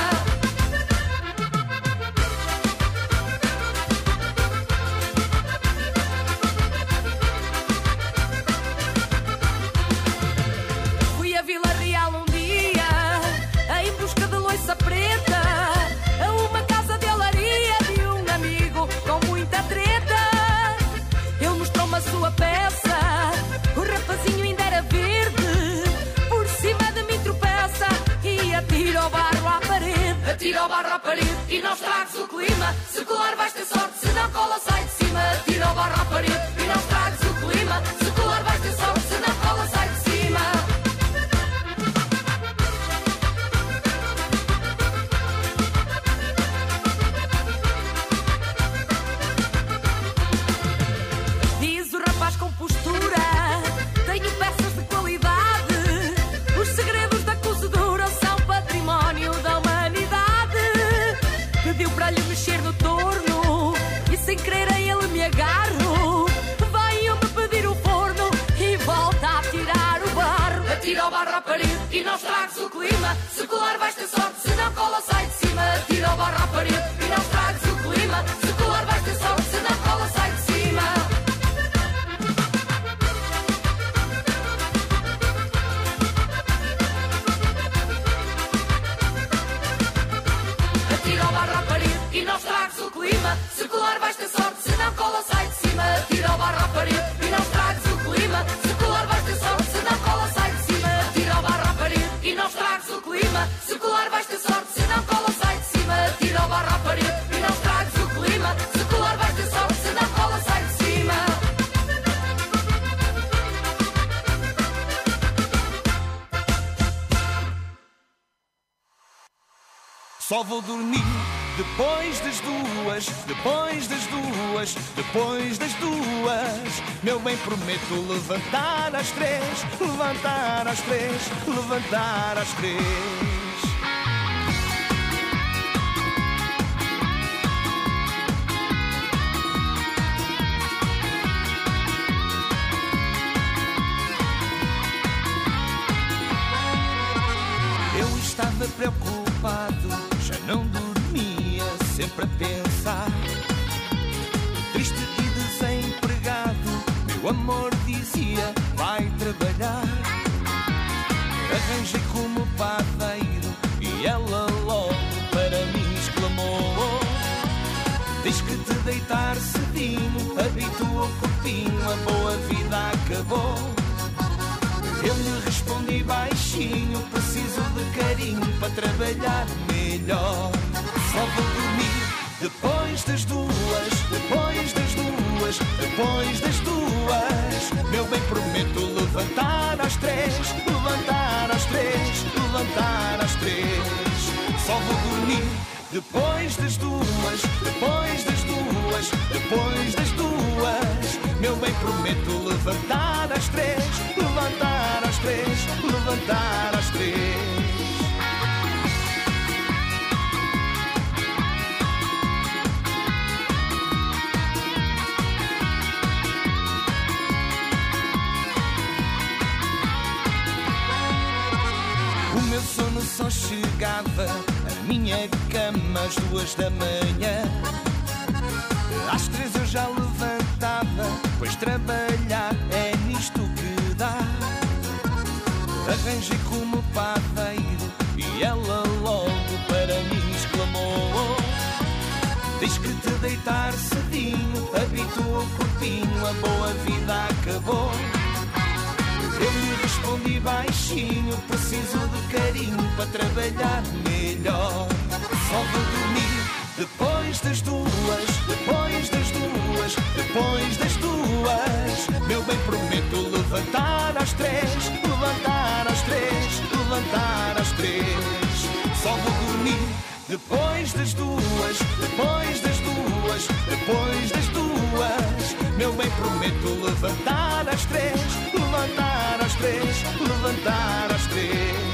Fui a Vila Real um dia em busca de loiça preta, a uma casa de olaria de um amigo com muita treta. Ele mostrou-me a sua peça. O rapazinho ainda era verde. Por cima de mim tropeça e atira o barro à parede. Atira o barro à parede e não estragues o clima. Se colar vais ter sorte, se não cola sai de cima. Atira o barro à parede e não estragues o clima. Se colar vais ter sorte, se não cola sai de cima. Diz o rapaz com postura: tenho peças de qualidade. Os segredos da cozedura são património da humanidade. Pediu para lhe mexer no torno e sem querer a ele me agarro. Veio-me pedir o forno e volta a tirar o barro. Atira o barro à parede e não estragues o clima. Se colar vais ter sorte, se não cola sai de cima. Atira o barro à parede e não estragues o clima. Se colar vais ter sorte, se não cola sai de cima. Atira o barro à parede e não estragues o clima. Se colar vais ter sorte, se não cola sai de cima. Atira o barro à parede e não estragues o clima. Se colar vais ter sorte, se não cola sai de cima. Atira o barro à parede e não estragues o clima. Se colar vais ter sorte, se não cola sai de cima. Atira o barro à parede e não estragues o clima. Se colar vais ter sorte, se não cola sai de cima. Só vou dormir depois das duas, depois das duas, depois das duas. Meu bem, prometo levantar às três, levantar às três, levantar às três. Eu estava preocupado, já não dormia, sempre a pensar. Triste e desempregado, meu amor dizia, vai trabalhar. Arranjei como padeiro e ela logo para mim exclamou: diz que te deitar cedinho, habitua o corpinho, a boa vida acabou. Eu lhe respondi baixinho, preciso de carinho para trabalhar melhor. Só vou dormir depois das duas, depois das duas, depois das duas. Meu bem, prometo levantar às três, levantar às três, levantar às três. Só vou dormir depois das duas, depois das duas, depois das duas. Meu bem, prometo levantar às três, levantar às três, levantar às três. O meu sono só chegava à minha cama às 2 da manhã. Às 3 eu já levantava, pois trabalhar é nisto que dá. Arranjei como padeiro E ela logo para mim exclamou: diz que te deitar cedinho habitua o corpinho, a boa vida acabou. Eu lhe respondi baixinho: preciso de carinho para trabalhar melhor. Só vou dormir depois das duas, depois das duas, depois das duas. Meu bem, prometo levantar às 3, levantar às 3, levantar às 3. Só vou dormir depois das duas, depois das duas, depois das duas. Meu bem, prometo levantar às 3, levantar às 3, levantar às 3.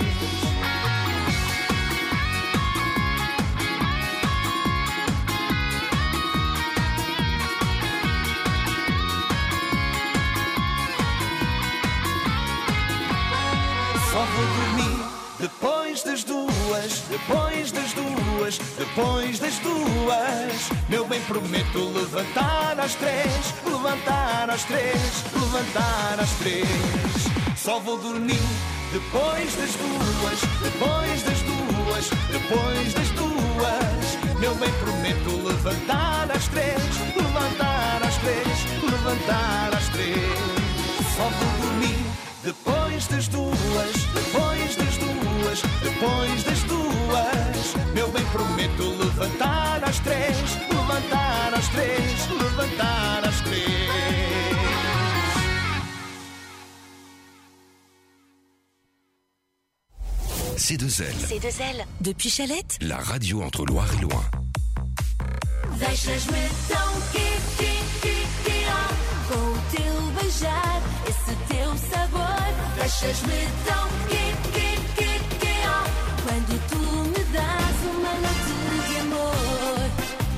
Só vou dormir depois das duas, depois das duas, depois das duas. Meu bem, prometo levantar às 3, levantar às 3, levantar às 3. Só vou dormir depois das duas, depois das duas, depois das duas. Meu bem, prometo levantar às 3, levantar às 3, levantar às 3. Só vou dormir depois das duas, depois das duas, depois das duas. Meu bem, prometo levantar às 3, levantar às 3, levantar às 3. C2L, C2L, depuis Chalette, la radio entre Loire et Loing. Deixas-me tão com o teu beijar, esse teu sabor. Deixas-me tão quando tu me dás uma noite de amor.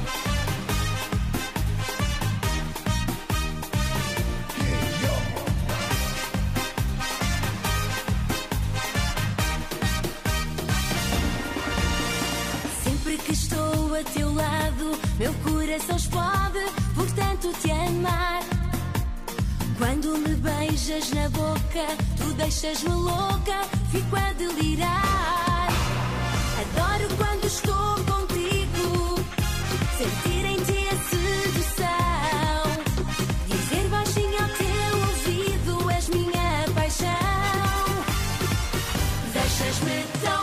Sempre que estou a teu lado, meu coração explode por tanto te amar. Quando me beijas na boca, tu deixas-me louca, fico a delirar. Adoro quando estou contigo, sentir em ti a sedução. Dizer baixinho ao teu ouvido, és minha paixão. Deixas-me tão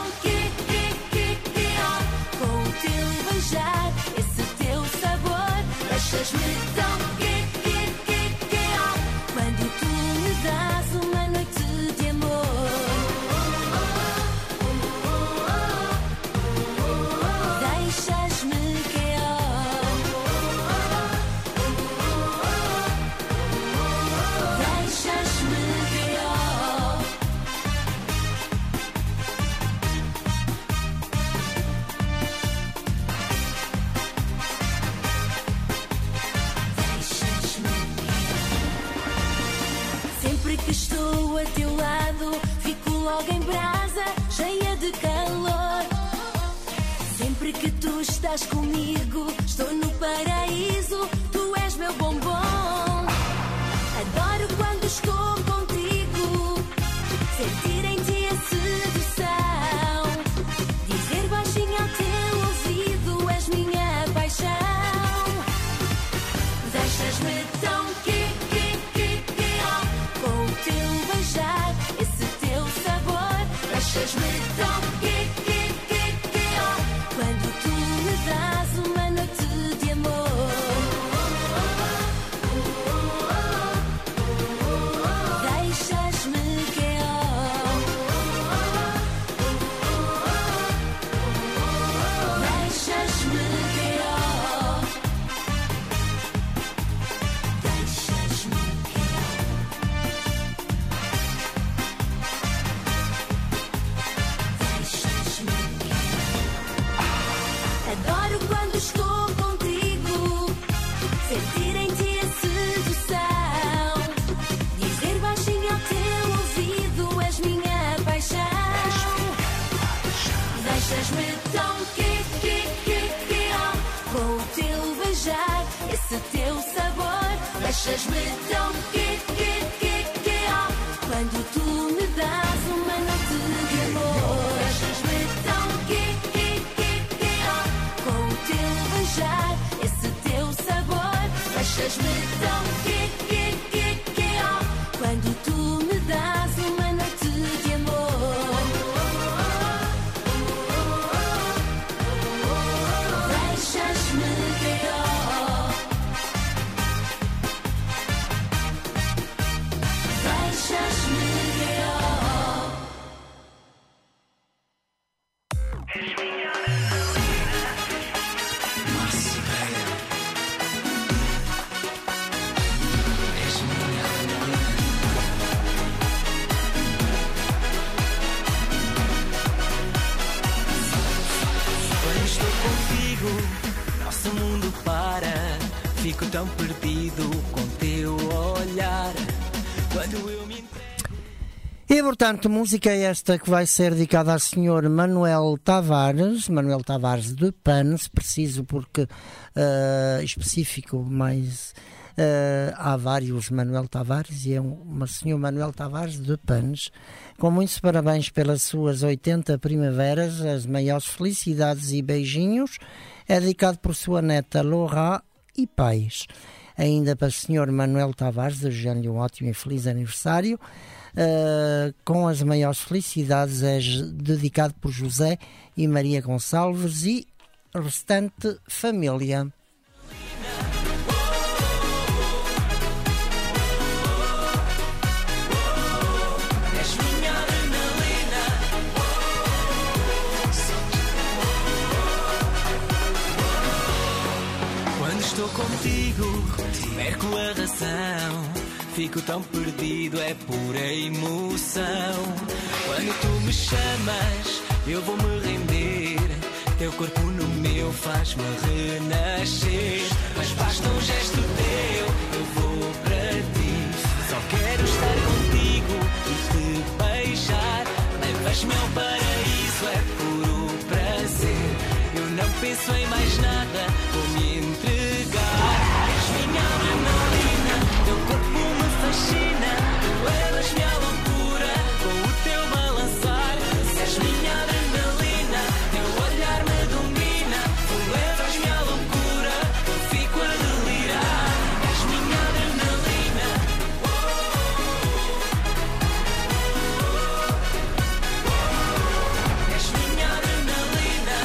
com o teu beijar, esse teu sabor. Deixas-me tão quando tu me dás uma noite de amor. Deixas-me Sempre que estou a teu lado, fico logo em brasa, cheia de calor. Sempre que tu estás comigo, estou no paraíso, tu és meu bombom. Adoro quando estou contigo, sentir em ti a sedução. Dizer baixinho ao teu ouvido, és minha paixão. Deixas-me tão com o teu beijar, esse teu sabor. Deixas-me tão quando tu me dás uma noite de amor. Deixas-me Adoro quando estou contigo, sentir em ti a sedução. Dizer baixinho ao teu ouvido, és minha paixão. Deixas-me tão com o teu beijar, esse teu sabor. Deixas-me tão quando tu me dás uma noite de amor. Deixas-me tão Então oh, quando tu me dás uma noite de amor, deixas-me oh, deixas-me oh. Quando estou contigo, nosso mundo para. Fico tão perdido com teu olhar. Quando eu me entrego. E, portanto, música é esta que vai ser dedicada ao Sr. Manuel Tavares de Panos, se preciso, porque específico, mas há vários Manuel Tavares e é um Sr. Manuel Tavares de Panos, com muitos parabéns pelas suas 80 primaveras, as maiores felicidades e beijinhos. É dedicado por sua neta Laura e pais. Ainda para o Sr. Manuel Tavares, desejo-lhe um ótimo e feliz aniversário. Com as maiores felicidades, é dedicado por José e Maria Gonçalves e restante família. Quando estou contigo, perco a razão. Fico tão perdido, é pura emoção. Quando tu me chamas, eu vou me render. Teu corpo no meu faz-me renascer. Mas basta um gesto teu, eu vou para ti. Só quero estar contigo e te beijar. Levas-me ao paraíso, é puro prazer. Eu não penso em mais nada, vou me entregar. És minha adrenalina, teu corpo me fascina. Tu levas-me à loucura com o teu balançar. És minha adrenalina, teu olhar me domina. Tu levas-me à loucura, eu fico a delirar. És minha adrenalina. És minha adrenalina.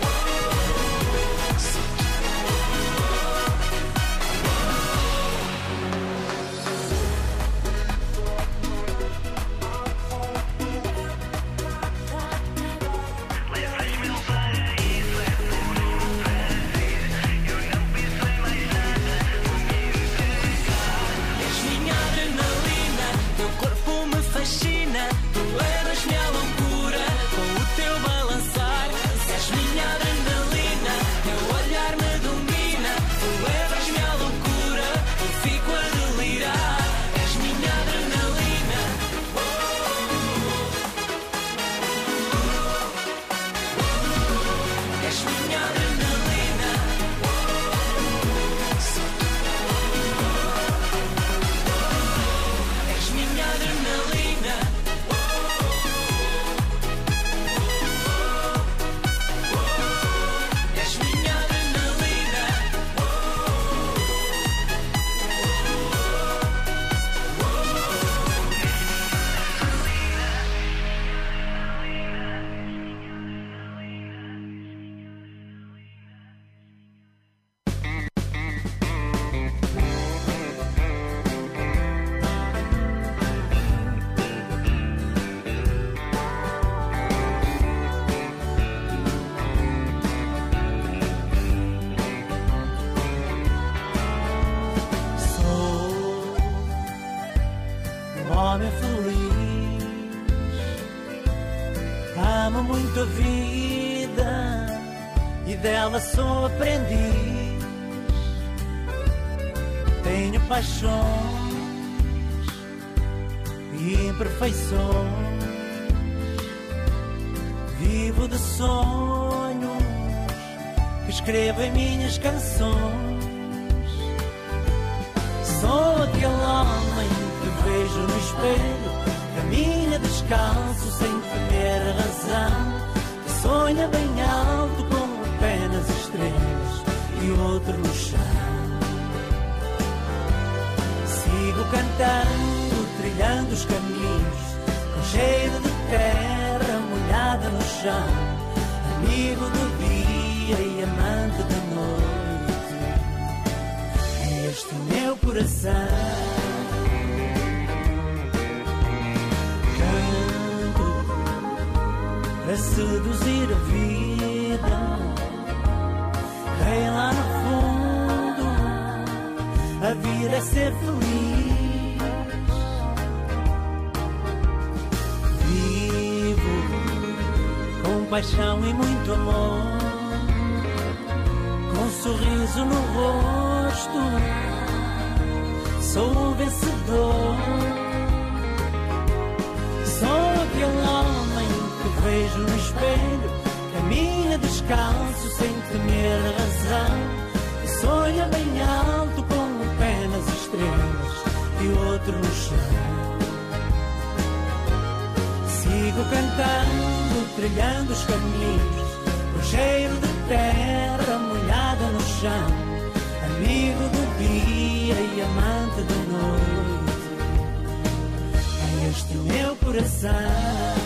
És minha adrenalina, teu corpo me fascina. Tu levas-me à loucura com o teu balançar. És minha adrenalina, teu olhar me domina. Tu levas-me à loucura, eu fico a delirar. És minha adrenalina. És minha adrenalina. És minha adrenalina. És minha adrenalina. Sou um homem feliz, amo muito a vida e dela sou aprendiz. Tenho paixões e imperfeições, vivo de sonhos que escrevo em minhas canções. Sou aquele homem que vejo no espelho, caminha descalço sem temer a razão, que sonha bem alto com apenas estrelas e outro no chão. cantando, trilhando os caminhos, com cheiro de terra molhada no chão, amigo do dia e amante da noite. É este o meu coração. Canto a seduzir a vida, quem lá no fundo a vida é ser feliz. Vivo com paixão e muito amor, com um sorriso no rosto, sou um vencedor. Sou aquele homem que vejo no espelho, caminha descalço sem temer a razão, e sonha bem alto com um pé nas estrelas e outro no chão. Sigo cantando, trilhando os caminhos, com cheiro de terra molhada no chão, amigo do dia e amante da noite. É este o meu coração.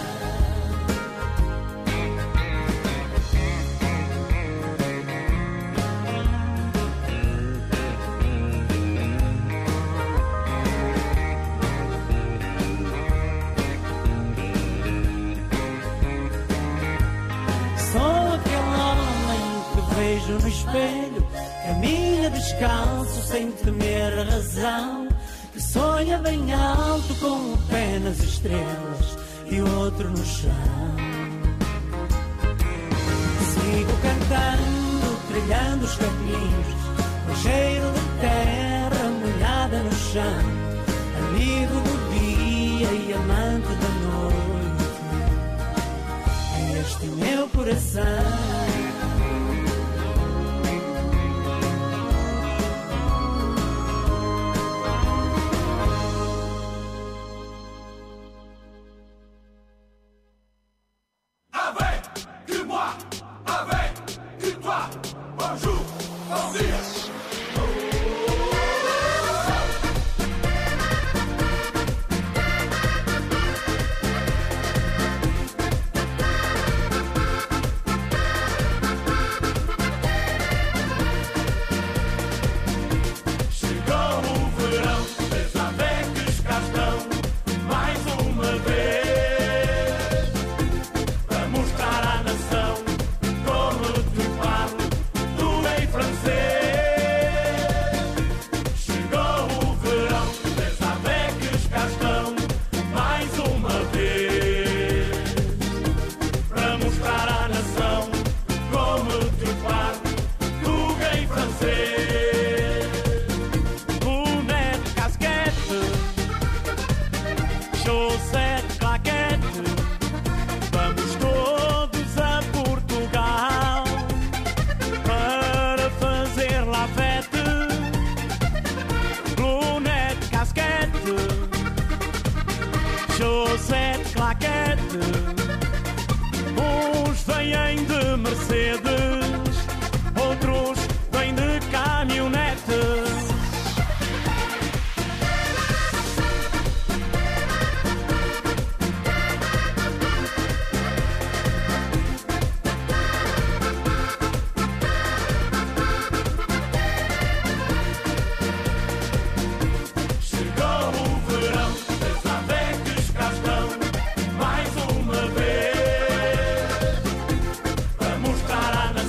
Vejo no espelho, caminha descalço sem temer a razão, que sonha bem alto com um pé nas estrelas e outro no chão. Sigo cantando, trilhando os caminhos, com cheiro de terra molhada no chão, amigo do dia e amante da noite. É este o meu coração. Mostrar a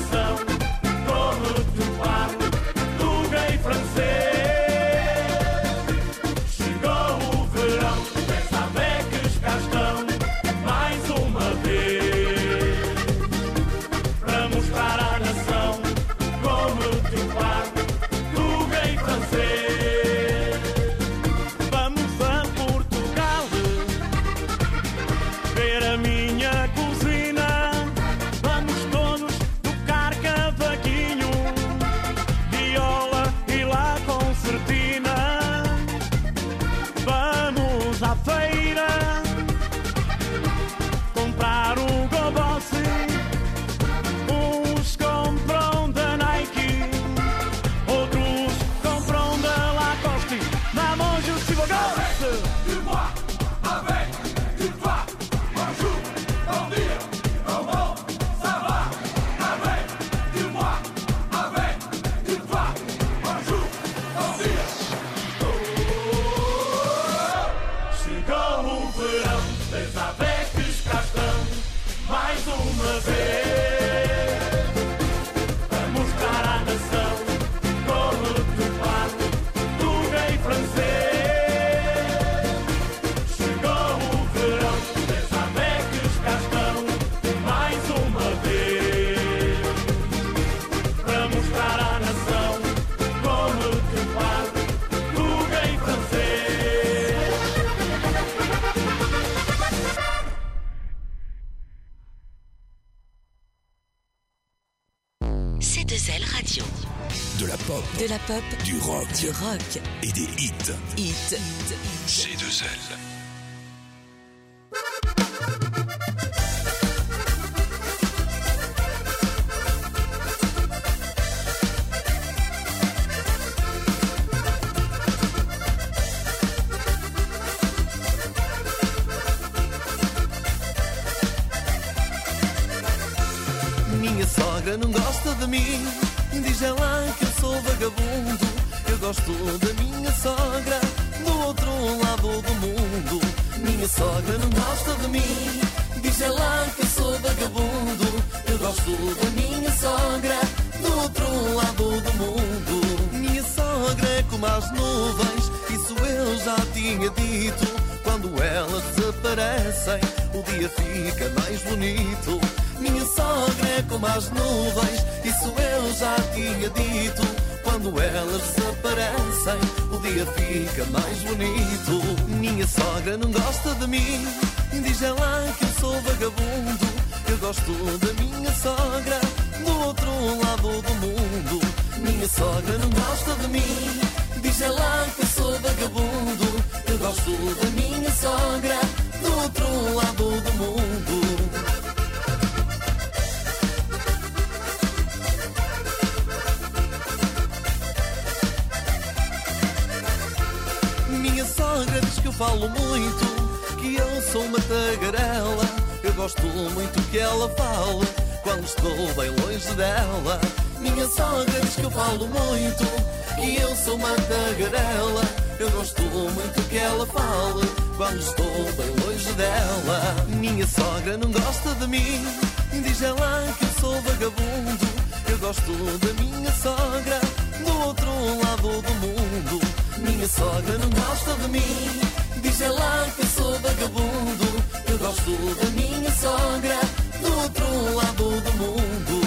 C2L Radio. De la pop, De la pop, du rock du rock, et des hits. hit. C2L. Minha sogra não gosta de mim, diz ela que eu sou vagabundo. Eu gosto da minha sogra, do outro lado do mundo. Minha sogra não gosta de mim, diz ela que eu sou vagabundo. Eu gosto da minha sogra, do outro lado do mundo. Minha sogra é como as nuvens, isso eu já tinha dito. Quando elas desaparecem, o dia fica mais bonito. Minha sogra é como as nuvens, isso eu já tinha dito. Quando elas desaparecem, o dia fica mais bonito. Minha sogra não gosta de mim, diz ela que eu sou vagabundo. Eu gosto da minha sogra, do outro lado do mundo. Minha sogra não gosta de mim, diz ela que eu sou vagabundo. Eu gosto da minha sogra, do outro lado do mundo. Minha sogra diz que eu falo muito, que eu sou uma tagarela. Eu gosto muito que ela fale quando estou bem longe dela. Minha sogra diz que eu falo muito, que eu sou uma tagarela. Eu gosto muito que ela fale quando estou bem longe dela. Minha sogra não gosta de mim, diz ela que eu sou vagabundo. Eu gosto da minha sogra, do outro lado do mundo. Minha sogra não gosta de mim, diz ela que eu sou vagabundo. Eu gosto da minha sogra, do outro lado do mundo.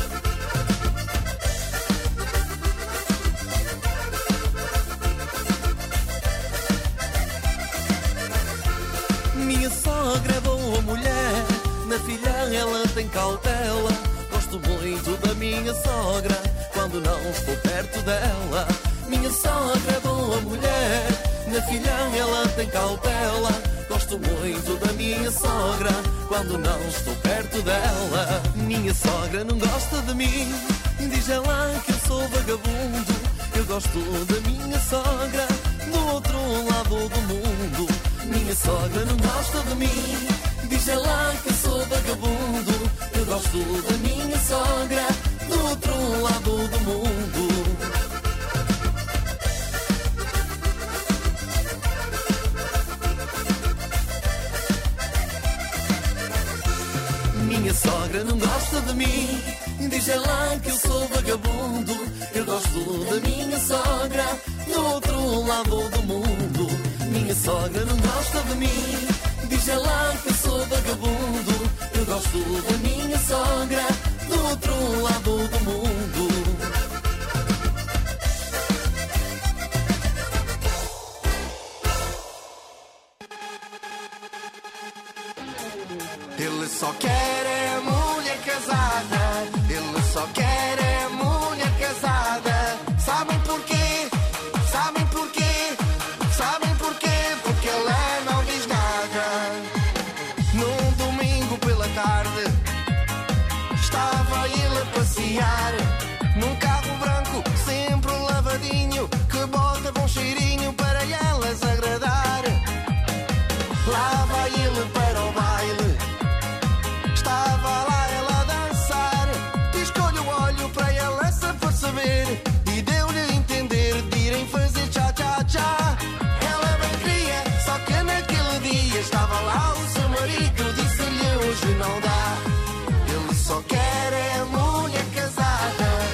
Minha sogra é boa mulher, na filha ela tem cautela. Gosto muito da minha sogra, quando não estou perto dela. Minha sogra é boa mulher, na filha ela tem cautela. Gosto muito da minha sogra, quando não estou perto dela. Minha sogra não gosta de mim, diz ela que eu sou vagabundo. Eu gosto da minha sogra, do outro lado do mundo. Minha sogra não gosta de mim, diz ela que eu sou vagabundo. Eu gosto da minha sogra, do outro lado do mundo. Minha sogra não gosta de mim, diz ela que eu sou vagabundo. Eu gosto da minha sogra, do outro lado do mundo. Minha sogra não gosta de mim, diz ela que eu sou vagabundo. Eu gosto da minha sogra, do outro lado do mundo. Ele só quer é mulher casada. Ele só quer é mulher casada. Sabem porquê? Sabem porquê? Sabem porquê? Porque ela não diz nada. Num domingo pela tarde estava ele a passear num carro branco, sempre lavadinho, que bota bom cheirinho para elas agradar. Lá vai ele para o baile, estava lá ela a dançar. Piscou-lhe o olho para ela se aperceber e deu-lhe a entender de irem fazer tchá-tchá-tchá. Ela bem queria, só que naquele dia estava lá o seu marido, disse-lhe hoje não dá. Ele só quer é mulher casada.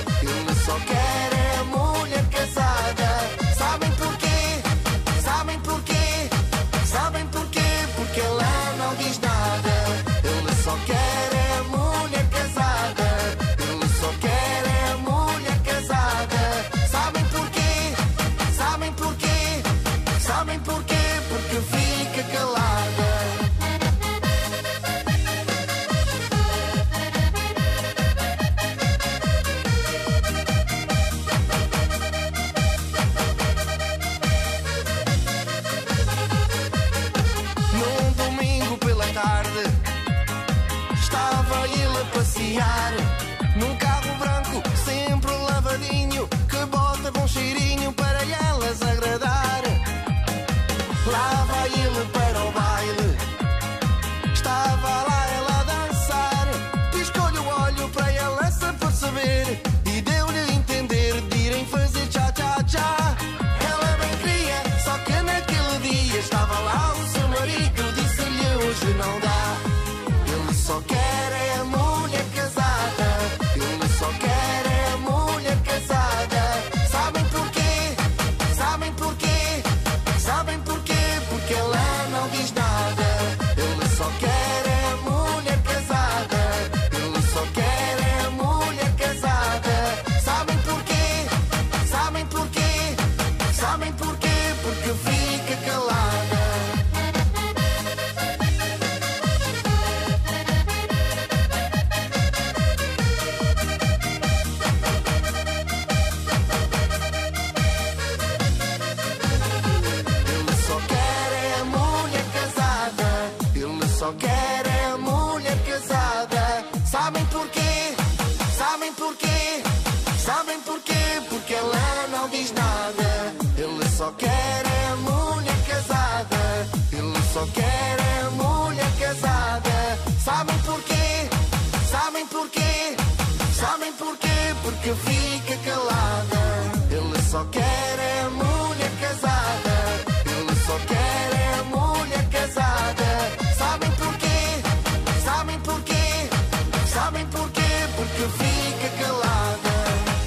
porquê? Sabem porquê? Porque ela não diz nada. Ele só quer é mulher casada. Ele só quer é mulher casada. Sabem porquê? Sabem porquê? Sabem porquê? Porque fica calada. Ele só quer é mulher casada. Ele só quer é mulher casada. Sabem porquê? Sabem porquê? Sabem porquê? Porque fica calada.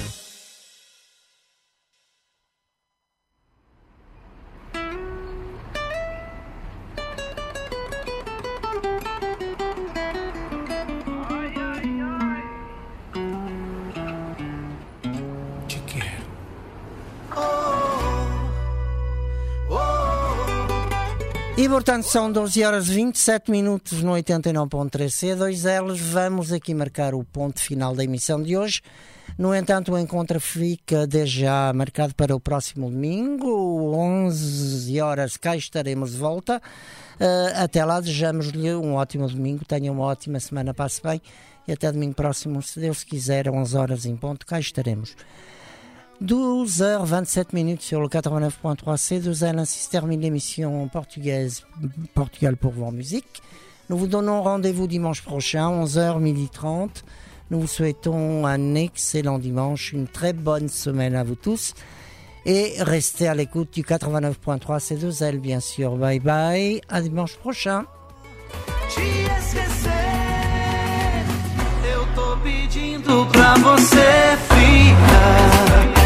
E portanto são 12 horas e 27 minutos no 89.3 C2L. Vamos aqui marcar o ponto final da emissão de hoje. No entanto, o encontro fica desde já marcado para o próximo domingo, 11 horas, cá estaremos de volta. Até lá, desejamos-lhe um ótimo domingo, tenha uma ótima semana, passe bem e até domingo próximo, se Deus quiser, 11 horas em ponto, cá estaremos. 12h27 sur le 89.3 C2L, ainsi se termine l'émission portugaise Portugal pour vous en musique. Nous vous donnons rendez-vous dimanche prochain, 11h, 12h30. Nous vous souhaitons un excellent dimanche, une très bonne semaine à vous tous. Et restez à l'écoute du 89.3 C2L, bien sûr. Bye bye, à dimanche prochain. Te esquecer, eu tô pedindo pra você ficar.